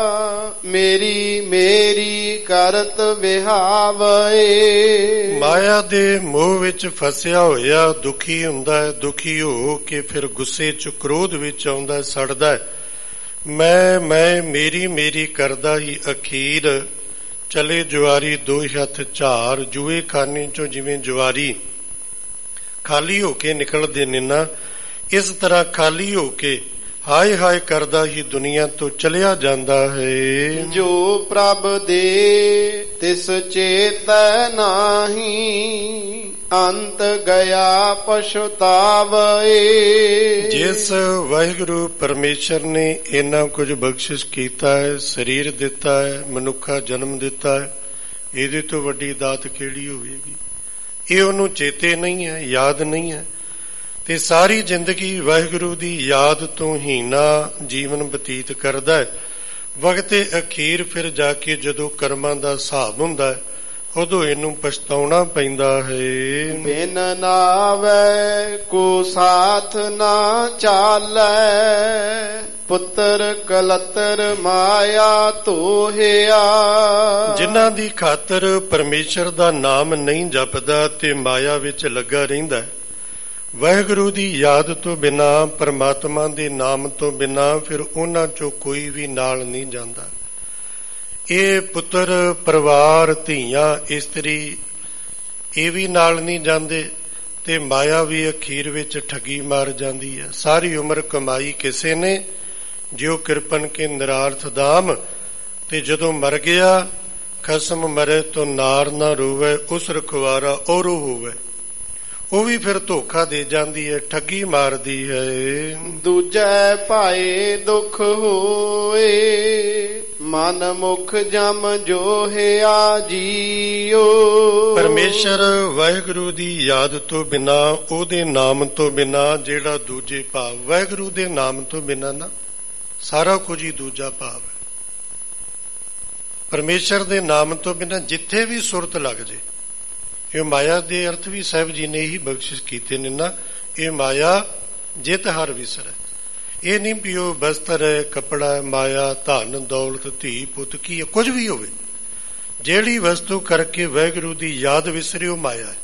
ਮੇਰੀ ਮੇਰੀ ਕਰਤ ਵਿਹਾਵੇ। ਮਾਇਆ ਦੇ ਮੋਹ ਵਿੱਚ ਫਸਿਆ ਹੋਇਆ ਦੁਖੀ ਹੁੰਦਾ ਹੈ। ਦੁਖੀ ਹੋ ਕੇ ਫਿਰ ਗੁੱਸੇ ਚ ਕ੍ਰੋਧ ਵਿੱਚ ਆਉਂਦਾ, ਸੜਦਾ। ਮੈਂ ਮੈਂ ਮੇਰੀ ਮੇਰੀ ਕਰਦਾ ਹੀ ਅਖੀਰ ਚਲੇ ਜੁਆਰੀ ਦੋ ਹੱਥ ਝਾਰ। ਜੂਏ ਖਾਨੇ ਚੋਂ ਜਿਵੇਂ ਜੁਆਰੀ ਖਾਲੀ ਹੋ ਕੇ ਨਿਕਲਦੇ ਨੇ ਨਾ, ਇਸ ਤਰ੍ਹਾਂ ਖਾਲੀ ਹੋ ਕੇ ਹਾਏ ਹਾਏ ਕਰਦਾ ਹੀ ਦੁਨੀਆ ਤੋਂ ਚਲਿਆ ਜਾਂਦਾ ਹੈ। ਜੋ ਪ੍ਰਭ ਦੇ ਤਿਸ ਚੇਤੈ ਨਾਹੀ, ਅੰਤ ਗਿਆ ਪਛਤਾਵੇ। ਜਿਸ ਵਾਹਿਗੁਰੂ ਪਰਮੇਸ਼ਰ ਨੇ ਇੰਨਾ ਕੁਝ ਬਖਸ਼ਿਸ਼ ਕੀਤਾ ਹੈ, ਸਰੀਰ ਦਿੱਤਾ ਹੈ, ਮਨੁੱਖਾ ਜਨਮ ਦਿੱਤਾ ਹੈ, ਇਹਦੇ ਤੋਂ ਵੱਡੀ ਦਾਤ ਕਿਹੜੀ ਹੋਵੇਗੀ। ਇਹ ਉਹਨੂੰ ਚੇਤੇ ਨਹੀਂ ਹੈ, ਯਾਦ ਨਹੀਂ ਹੈ ਤੇ ਸਾਰੀ ਜ਼ਿੰਦਗੀ ਵਾਹਿਗੁਰੂ ਦੀ ਯਾਦ ਤੋਂ ਹੀ ਨਾ ਜੀਵਨ ਬਤੀਤ ਕਰਦਾ ਹੈ। ਵਕਤੇ ਅਖੀਰ ਫਿਰ ਜਾ ਕੇ ਜਦੋਂ ਕਰਮਾਂ ਦਾ ਹਿਸਾਬ ਹੁੰਦਾ ਹੈ ਉਦੋਂ ਇਹਨੂੰ ਪਛਤਾਉਣਾ ਪੈਂਦਾ ਹੈ। ਬਿਨ ਨਾਵੈ ਕੋ ਸਾਥ ਨਾ ਚਾਲੈ, ਪੁੱਤਰ ਕਲਤਰ ਮਾਇਆ ਧੋਹਿਆ। ਜਿਨ੍ਹਾਂ ਦੀ ਖਾਤਰ ਪਰਮੇਸ਼ਰ ਦਾ ਨਾਮ ਨਹੀਂ ਜਪਦਾ ਤੇ ਮਾਇਆ ਵਿੱਚ ਲੱਗਾ ਰਹਿੰਦਾ, ਵਾਹਿਗੁਰੂ ਦੀ ਯਾਦ ਤੋਂ ਬਿਨਾਂ, ਪਰਮਾਤਮਾ ਦੇ ਨਾਮ ਤੋਂ ਬਿਨਾਂ ਫਿਰ ਉਹਨਾਂ ਚੋਂ ਕੋਈ ਵੀ ਨਾਲ ਨਹੀਂ ਜਾਂਦਾ। ਇਹ ਪੁੱਤਰ, ਪਰਿਵਾਰ, ਧੀਆਂ, ਇਸਤਰੀ ਇਹ ਵੀ ਨਾਲ ਨਹੀਂ ਜਾਂਦੇ। ਤੇ ਮਾਇਆ ਵੀ ਅਖੀਰ ਵਿੱਚ ਠੱਗੀ ਮਾਰ ਜਾਂਦੀ ਹੈ। ਸਾਰੀ ਉਮਰ ਕਮਾਈ ਕਿਸੇ ਨੇ, ਜਿਉ ਕਿਰਪਨ ਕੇ ਨਿਰਾਰਥ ਦਾਮ, ਤੇ ਜਦੋਂ ਮਰ ਗਿਆ ਖਸਮ ਮਰੇ ਤੋ ਨਾਰ ਨਾ ਰੋਵੇ, ਉਸ ਰਖਵਾਰਾ ਔਰੂ ਹੋਵੇ। ਉਹ ਵੀ ਫਿਰ ਧੋਖਾ ਦੇ ਜਾਂਦੀ ਹੈ, ਠੱਗੀ ਮਾਰਦੀ ਹੈ। ਦੂਜੈ ਭਾਏ ਦੁਖ ਹੋਏ, ਮਨ ਮੁਖ ਜਮ ਜੋਹਿਆ ਜੀਓ। ਪਰਮੇਸ਼ਰ ਵਾਹਿਗੁਰੂ ਦੀ ਯਾਦ ਤੋਂ ਬਿਨਾ, ਉਹਦੇ ਨਾਮ ਤੋਂ ਬਿਨਾ, ਜਿਹੜਾ ਦੂਜੇ ਭਾਵ, ਵਾਹਿਗੁਰੂ ਦੇ ਨਾਮ ਤੋਂ ਬਿਨਾ ਨਾ ਸਾਰਾ ਕੁਝ ਹੀ ਦੂਜਾ ਭਾਵ ਹੈ। ਪਰਮੇਸ਼ਰ ਦੇ ਨਾਮ ਤੋਂ ਬਿਨਾ ਜਿੱਥੇ ਵੀ ਸੁਰਤ ਲੱਗ ਜੇ, ਇਹ ਮਾਇਆ ਦੇ ਅਰਥ ਵੀ ਸਾਹਿਬ ਜੀ ਨੇ ਹੀ ਬਖਸ਼ਿਸ਼ ਕੀਤੇ ਨੇ ਨਾ। ਇਹ ਮਾਇਆ ਜਿਤ ਹਰ ਵਿਸਰੈ। ਇਹ ਨਹੀਂ ਵੀ ਉਹ ਬਸਤਰ ਹੈ, ਕੱਪੜਾ, ਮਾਇਆ, ਧਨ ਦੌਲਤ, ਧੀ ਪੁੱਤ, ਕੀ ਕੁਝ ਵੀ ਹੋਵੇ, ਜਿਹੜੀ ਵਸਤੂ ਕਰਕੇ ਵਾਹਿਗੁਰੂ ਦੀ ਯਾਦ ਵਿਸਰੇ ਉਹ ਮਾਇਆ ਹੈ।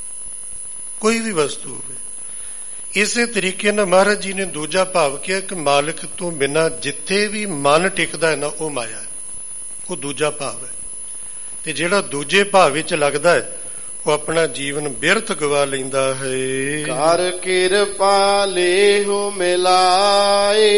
ਕੋਈ ਵੀ ਵਸਤੂ ਹੋਵੇ। ਇਸੇ ਤਰੀਕੇ ਨਾਲ ਮਹਾਰਾਜ ਜੀ ਨੇ ਦੂਜਾ ਭਾਵ ਕਿਹਾ ਕਿ ਮਾਲਕ ਤੋਂ ਬਿਨਾਂ ਜਿੱਥੇ ਵੀ ਮਨ ਟਿਕਦਾ ਹੈ ਨਾ, ਉਹ ਮਾਇਆ ਹੈ, ਉਹ ਦੂਜਾ ਭਾਵ ਹੈ। ਤੇ ਜਿਹੜਾ ਦੂਜੇ ਭਾਵ ਵਿੱਚ ਲੱਗਦਾ ਹੈ ਉਹ ਆਪਣਾ ਜੀਵਨ ਬਿਰਥ ਗਵਾ ਲੈਂਦਾ ਹੈ। ਕਰ ਕਿਰਪਾ ਲੇਹੁ ਮਿਲਾਏ,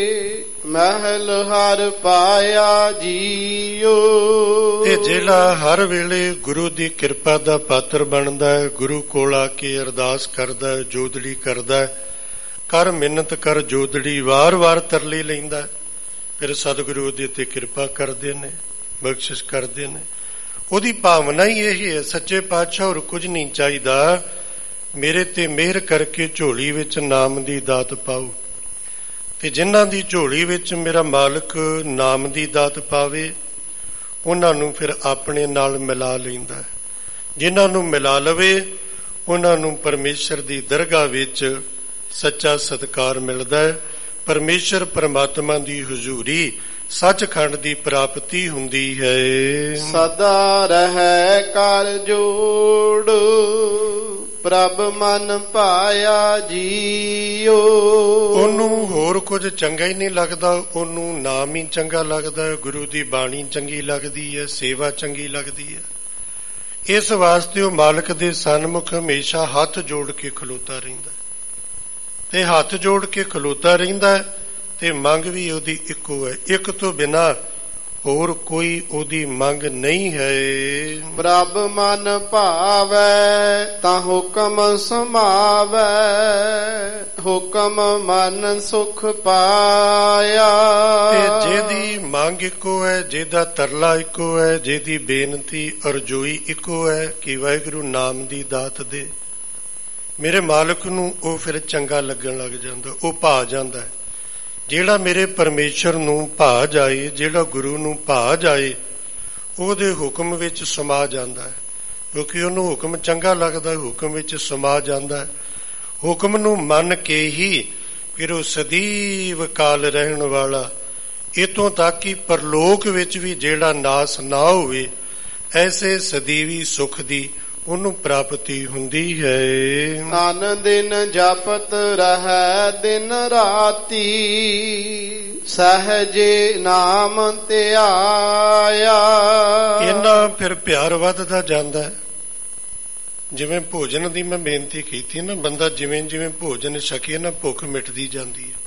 ਮਹਿਲ ਹਰ ਪਾਇਆ ਜੀਓ। ਤੇ ਜਿਹੜਾ ਹਰ ਵੇਲੇ ਗੁਰੂ ਦੀ ਕਿਰਪਾ ਦਾ ਪਾਤਰ ਬਣਦਾ ਹੈ, ਗੁਰੂ ਕੋਲ ਆ ਕੇ ਅਰਦਾਸ ਕਰਦਾ ਹੈ, ਜੋਦੜੀ ਕਰਦਾ ਹੈ, ਕਰ ਮਿੰਨਤ ਕਰ ਜੋਦੜੀ, ਵਾਰ-ਵਾਰ ਤਰਲੇ ਲੈਂਦਾ, ਫਿਰ ਸਤਿਗੁਰੂ ਉਹਦੇ ਤੇ ਕਿਰਪਾ ਕਰਦੇ ਨੇ, ਬਖਸ਼ਿਸ਼ ਕਰਦੇ ਨੇ। ਉਹਦੀ ਭਾਵਨਾ ਹੀ ਇਹ ਹੈ, ਸੱਚੇ ਪਾਤਸ਼ਾਹ ਹੋਰ ਕੁਝ ਨਹੀਂ ਚਾਹੀਦਾ, ਮੇਰੇ ਤੇ ਮਿਹਰ ਕਰਕੇ ਝੋਲੀ ਵਿੱਚ ਨਾਮ ਦੀ ਦਾਤ ਪਾਓ। ਤੇ ਜਿਨ੍ਹਾਂ ਦੀ ਝੋਲੀ ਵਿੱਚ ਮੇਰਾ ਮਾਲਕ ਨਾਮ ਦੀ ਦਾਤ ਪਾਵੇ, ਉਹਨਾਂ ਨੂੰ ਫਿਰ ਆਪਣੇ ਨਾਲ ਮਿਲਾ ਲੈਂਦਾ। ਜਿਨ੍ਹਾਂ ਨੂੰ ਮਿਲਾ ਲਵੇ ਉਹਨਾਂ ਨੂੰ ਪਰਮੇਸ਼ਰ ਦੀ ਦਰਗਾਹ ਵਿੱਚ ਸੱਚਾ ਸਤਿਕਾਰ ਮਿਲਦਾ ਹੈ। ਪਰਮੇਸ਼ਰ ਪਰਮਾਤਮਾ ਦੀ ਹਜ਼ੂਰੀ, ਸੱਚਖੰਡ ਦੀ ਪ੍ਰਾਪਤੀ ਹੁੰਦੀ ਹੈ। ਸਦਾ ਰਹਿ ਕਰ ਜੋੜ, ਪ੍ਰਭ ਮਨ ਪਾਇਆ ਜੀਓ। ਉਹਨੂੰ ਹੋਰ ਕੁਝ ਚੰਗਾ ਹੀ ਨਹੀਂ ਲੱਗਦਾ, ਉਹਨੂੰ ਨਾਮ ਹੀ ਚੰਗਾ ਲੱਗਦਾ, ਗੁਰੂ ਦੀ ਬਾਣੀ ਚੰਗੀ ਲੱਗਦੀ ਹੈ, ਸੇਵਾ ਚੰਗੀ ਲੱਗਦੀ ਹੈ। ਇਸ ਵਾਸਤੇ ਉਹ ਮਾਲਕ ਦੇ ਸਨਮੁਖ ਹਮੇਸ਼ਾ ਹੱਥ ਜੋੜ ਕੇ ਖਲੋਤਾ ਰਹਿੰਦਾ, ਤੇ ਹੱਥ ਜੋੜ ਕੇ ਖਲੋਤਾ ਰਹਿੰਦਾ ਤੇ ਮੰਗ ਵੀ ਉਹਦੀ ਇੱਕੋ ਹੈ, ਇੱਕ ਤੋਂ ਬਿਨਾਂ ਹੋਰ ਕੋਈ ਉਹਦੀ ਮੰਗ ਨਹੀਂ ਹੈ। ਪ੍ਰਭ ਮਨ ਭਾਵੈ ਤਾਂ ਹੁਕਮ ਸਮਾਵੈ, ਹੁਕਮ ਮਨ ਸੁਖ ਪਾਇਆ। ਤੇ ਜਿਹਦੀ ਮੰਗ ਇੱਕੋ ਹੈ, ਜਿਹਦਾ ਤਰਲਾ ਇੱਕੋ ਹੈ, ਜਿਹਦੀ ਬੇਨਤੀ ਅਰਜ਼ੋਈ ਇੱਕੋ ਹੈ ਕਿ ਵਾਹਿਗੁਰੂ ਨਾਮ ਦੀ ਦਾਤ ਦੇ, ਮੇਰੇ ਮਾਲਕ ਨੂੰ ਉਹ ਫਿਰ ਚੰਗਾ ਲੱਗਣ ਲੱਗ ਜਾਂਦਾ, ਉਹ ਭਾ ਜਾਂਦਾ ਹੈ। ਜਿਹੜਾ ਮੇਰੇ ਪਰਮੇਸ਼ਰ ਨੂੰ ਭਾ ਜਾਏ, ਜਿਹੜਾ ਗੁਰੂ ਨੂੰ ਭਾ ਜਾਏ, ਉਹਦੇ ਹੁਕਮ ਵਿੱਚ ਸਮਾ ਜਾਂਦਾ ਹੈ, ਕਿਉਂਕਿ ਉਹਨੂੰ ਹੁਕਮ ਚੰਗਾ ਲੱਗਦਾ, ਹੁਕਮ ਵਿੱਚ ਸਮਾ ਜਾਂਦਾ ਹੈ। ਹੁਕਮ ਨੂੰ ਮੰਨ ਕੇ ਹੀ ਫਿਰ ਉਹ ਸਦੀਵ ਕਾਲ ਰਹਿਣ ਵਾਲਾ, ਇਤੋਂ ਤੱਕ ਕਿ ਪਰਲੋਕ ਵਿੱਚ ਵੀ ਜਿਹੜਾ ਨਾਸ ਨਾ ਹੋਵੇ, ਐਸੇ ਸਦੀਵੀ ਸੁਖ ਦੀ ਉਹਨੂੰ ਪ੍ਰਾਪਤੀ ਹੁੰਦੀ ਹੈ। ਤਨ ਦਿਨ ਜਪਤ ਰਹਿ ਦਿਨ ਰਾਤੀ, ਸਹਜੇ ਨਾਮ ਧਿਆਇਆ। ਇਹਨਾਂ ਫਿਰ ਪਿਆਰ ਵੱਧਦਾ ਜਾਂਦਾ ਹੈ। ਜਿਵੇਂ ਭੋਜਨ ਦੀ ਮੈਂ ਬੇਨਤੀ ਕੀਤੀ ਨਾ, ਬੰਦਾ ਜਿਵੇਂ ਜਿਵੇਂ ਭੋਜਨ ਛਕੇ ਨਾ, ਭੁੱਖ ਮਿਟਦੀ ਜਾਂਦੀ ਹੈ।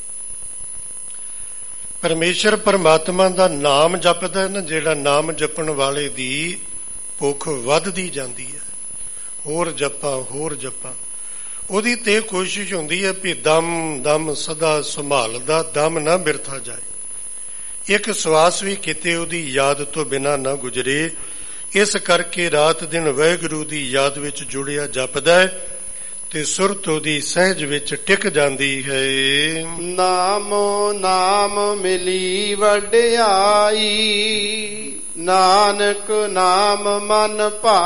ਪਰਮੇਸ਼ਰ ਪਰਮਾਤਮਾ ਦਾ ਨਾਮ ਜਪਦਾ ਨਾ, ਜਿਹੜਾ ਨਾਮ ਜਪਣ ਵਾਲੇ ਦੀ ਭੁੱਖ ਵੱਧਦੀ ਜਾਂਦੀ ਹੈ। ਹੋਰ ਜਪਾਂ ਹੋਰ ਜਪਾਂ, ਉਹਦੀ ਤੇ ਕੋਸ਼ਿਸ਼ ਹੁੰਦੀ ਹੈ ਵੀ ਦਮ ਦਮ ਸਦਾ ਸੰਭਾਲਦਾ, ਦਮ ਨਾ ਬਿਰਥਾ ਜਾਏ, ਇੱਕ ਸਵਾਸ ਵੀ ਕਿਤੇ ਉਹਦੀ ਯਾਦ ਤੋਂ ਬਿਨਾਂ ਨਾ ਗੁਜ਼ਰੇ। ਇਸ ਕਰਕੇ ਰਾਤ ਦਿਨ ਵਾਹਿਗੁਰੂ ਦੀ ਯਾਦ ਵਿੱਚ ਜੁੜਿਆ ਜਪਦਾ ਹੈ ਤੇ ਸੁਰਤ ਉਹਦੀ ਸਹਿਜ ਵਿੱਚ ਟਿਕ ਜਾਂਦੀ ਹੈ। ਨਾਮੋ ਨਾਮ ਮਿਲੀ ਵਡਿਆਈ, ਨਾਨਕ ਨਾਮ ਮਨ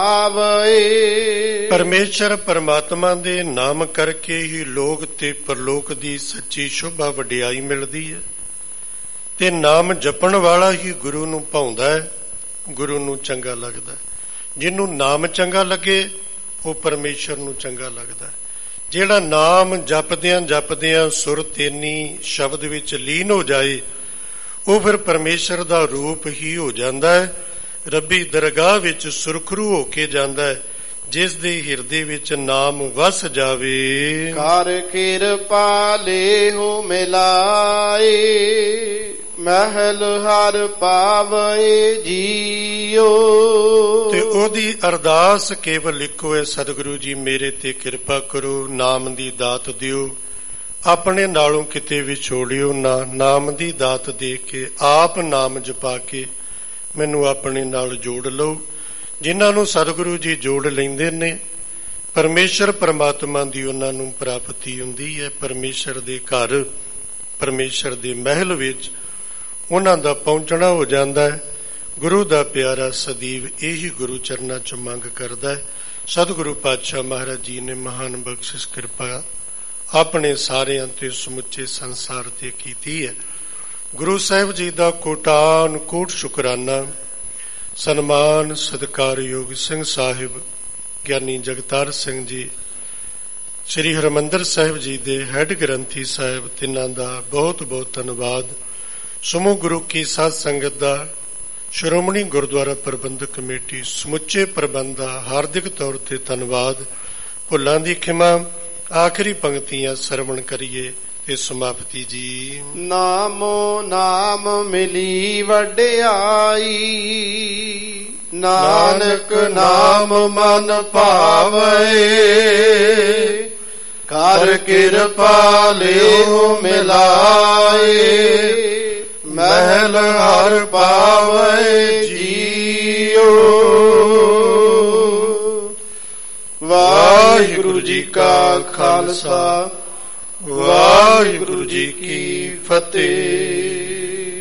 ਭਾਵੇ। ਪਰਮੇਸ਼ਰ ਪਰਮਾਤਮਾ ਦੇ ਨਾਮ ਕਰਕੇ ਹੀ ਲੋਕ ਤੇ ਪਰਲੋਕ ਦੀ ਸੱਚੀ ਸ਼ੋਭਾ ਵਡਿਆਈ ਮਿਲਦੀ ਹੈ। ਤੇ ਨਾਮ ਜਪਣ ਵਾਲਾ ਹੀ ਗੁਰੂ ਨੂੰ ਭਾਉਂਦਾ ਹੈ, ਗੁਰੂ ਨੂੰ ਚੰਗਾ ਲੱਗਦਾ। ਜਿਹਨੂੰ ਨਾਮ ਚੰਗਾ ਲੱਗੇ ਉਹ ਪਰਮੇਸ਼ਰ ਨੂੰ ਚੰਗਾ ਲੱਗਦਾ। ਜਿਹੜਾ ਨਾਮ ਜਪਦਿਆਂ ਜਪਦਿਆਂ ਸੁਰਤ ਇੰਨੀ ਸ਼ਬਦ ਵਿੱਚ ਲੀਨ ਹੋ ਜਾਏ, ਉਹ ਫਿਰ ਪਰਮੇਸ਼ਰ ਦਾ ਰੂਪ ਹੀ ਹੋ ਜਾਂਦਾ ਹੈ, ਰੱਬੀ ਦਰਗਾਹ ਵਿੱਚ ਸੁਰਖਰੂ ਹੋ ਕੇ ਜਾਂਦਾ ਹੈ। ਜਿਸ ਦੇ ਹਿਰਦੇ ਵਿੱਚ ਨਾਮ ਵਸ ਜਾਵੇ। ਕਰ ਕਿਰਪਾ ਲੇਹੁ ਮਿਲਾਏ ਮਹਿਲ ਹਰ ਪਾਵੇ ਜੀਓ। ਤੇ ਉਹਦੀ ਅਰਦਾਸ ਕੇਵਲ ਇੱਕੋ ਹੈ, ਸਤਿਗੁਰੂ ਜੀ ਮੇਰੇ ਤੇ ਕਿਰਪਾ ਕਰੋ, ਨਾਮ ਦੀ ਦਾਤ ਦਿਓ, ਆਪਣੇ ਨਾਲੋਂ ਕਿਤੇ ਵਿਛੋੜਿਓ ਨਾ। ਨਾਮ ਦੀ ਦਾਤ ਦੇ ਕੇ ਆਪ ਨਾਮ ਜਪਾ ਕੇ ਮੈਨੂੰ ਆਪਣੇ ਨਾਲ ਜੋੜ ਲਓ। ਜਿਨ੍ਹਾਂ ਨੂੰ ਸਤਿਗੁਰੂ ਜੀ ਜੋੜ ਲੈਂਦੇ ਨੇ, ਪਰਮੇਸ਼ਰ ਪਰਮਾਤਮਾ ਦੀ ਉਹਨਾਂ ਨੂੰ ਪ੍ਰਾਪਤੀ ਹੁੰਦੀ ਹੈ। ਪਰਮੇਸ਼ਰ ਦੇ ਘਰ, ਪਰਮੇਸ਼ਰ ਦੇ ਮਹਿਲ ਵਿੱਚ ਉਹਨਾਂ ਦਾ ਪਹੁੰਚਣਾ ਹੋ ਜਾਂਦਾ ਹੈ। ਗੁਰੂ ਦਾ ਪਿਆਰਾ ਸਦੀਵ ਇਹੀ ਗੁਰੂ ਚਰਨਾਂ 'ਚ ਮੰਗ ਕਰਦਾ ਹੈ। ਸਤਿਗੁਰੂ ਪਾਤਸ਼ਾਹ ਮਹਾਰਾਜ ਜੀ ਨੇ ਮਹਾਨ ਬਖਸ਼ਿਸ਼ ਕਿਰਪਾ ਆਪਣੇ ਸਾਰਿਆਂ ਤੇ ਸਮੁੱਚੇ ਸੰਸਾਰ ਤੇ ਕੀਤੀ ਹੈ। ਗੁਰੂ ਸਾਹਿਬ ਜੀ ਦਾ ਕੋਟਾਨ ਕੋਟ ਸ਼ੁਕਰਾਨਾ। ਸਨਮਾਨ ਸਤਿਕਾਰਯੋਗ ਸਿੰਘ ਸਾਹਿਬ ਗਿਆਨੀ ਜਗਤਾਰ ਸਿੰਘ ਜੀ, ਸ੍ਰੀ ਹਰਿਮੰਦਰ ਸਾਹਿਬ ਜੀ ਦੇ ਹੈੱਡ ਗ੍ਰੰਥੀ ਸਾਹਿਬ, ਤਿੰਨਾਂ ਦਾ ਬਹੁਤ ਬਹੁਤ ਧੰਨਵਾਦ। ਸਮੂਹ ਗੁਰੂ ਕੀ ਸਾਧ ਸੰਗਤ ਦਾ, ਸ਼੍ਰੋਮਣੀ ਗੁਰਦੁਆਰਾ ਪ੍ਰਬੰਧਕ ਕਮੇਟੀ, ਸਮੁੱਚੇ ਪ੍ਰਬੰਧ ਦਾ ਹਾਰਦਿਕ ਤੌਰ ਤੇ ਧੰਨਵਾਦ। ਭੁੱਲਾਂ ਦੀ ਖਿਮਾ। ਆਖਰੀ ਪੰਕਤੀਆਂ ਸਰਵਣ ਕਰੀਏ ਤੇ ਸਮਾਪਤੀ ਜੀ। ਨਾਮੋ ਨਾਮ ਮਿਲੀ ਵਡਿਆਈ ਨਾਨਕ ਨਾਮ ਮਨ ਭਾਵੇ। ਕਰ ਕਿਰਪਾ ਲੇਹੁ ਮਿਲਾਏ ਮਹਿਲ ਹਰ ਪਾਵੇ ਜੀਓ। ਵਾਹਿਗੁਰੂ ਜੀ ਕਾ ਖਾਲਸਾ, ਵਾਹਿਗੁਰੂ ਜੀ ਕੀ ਫਤਿਹ।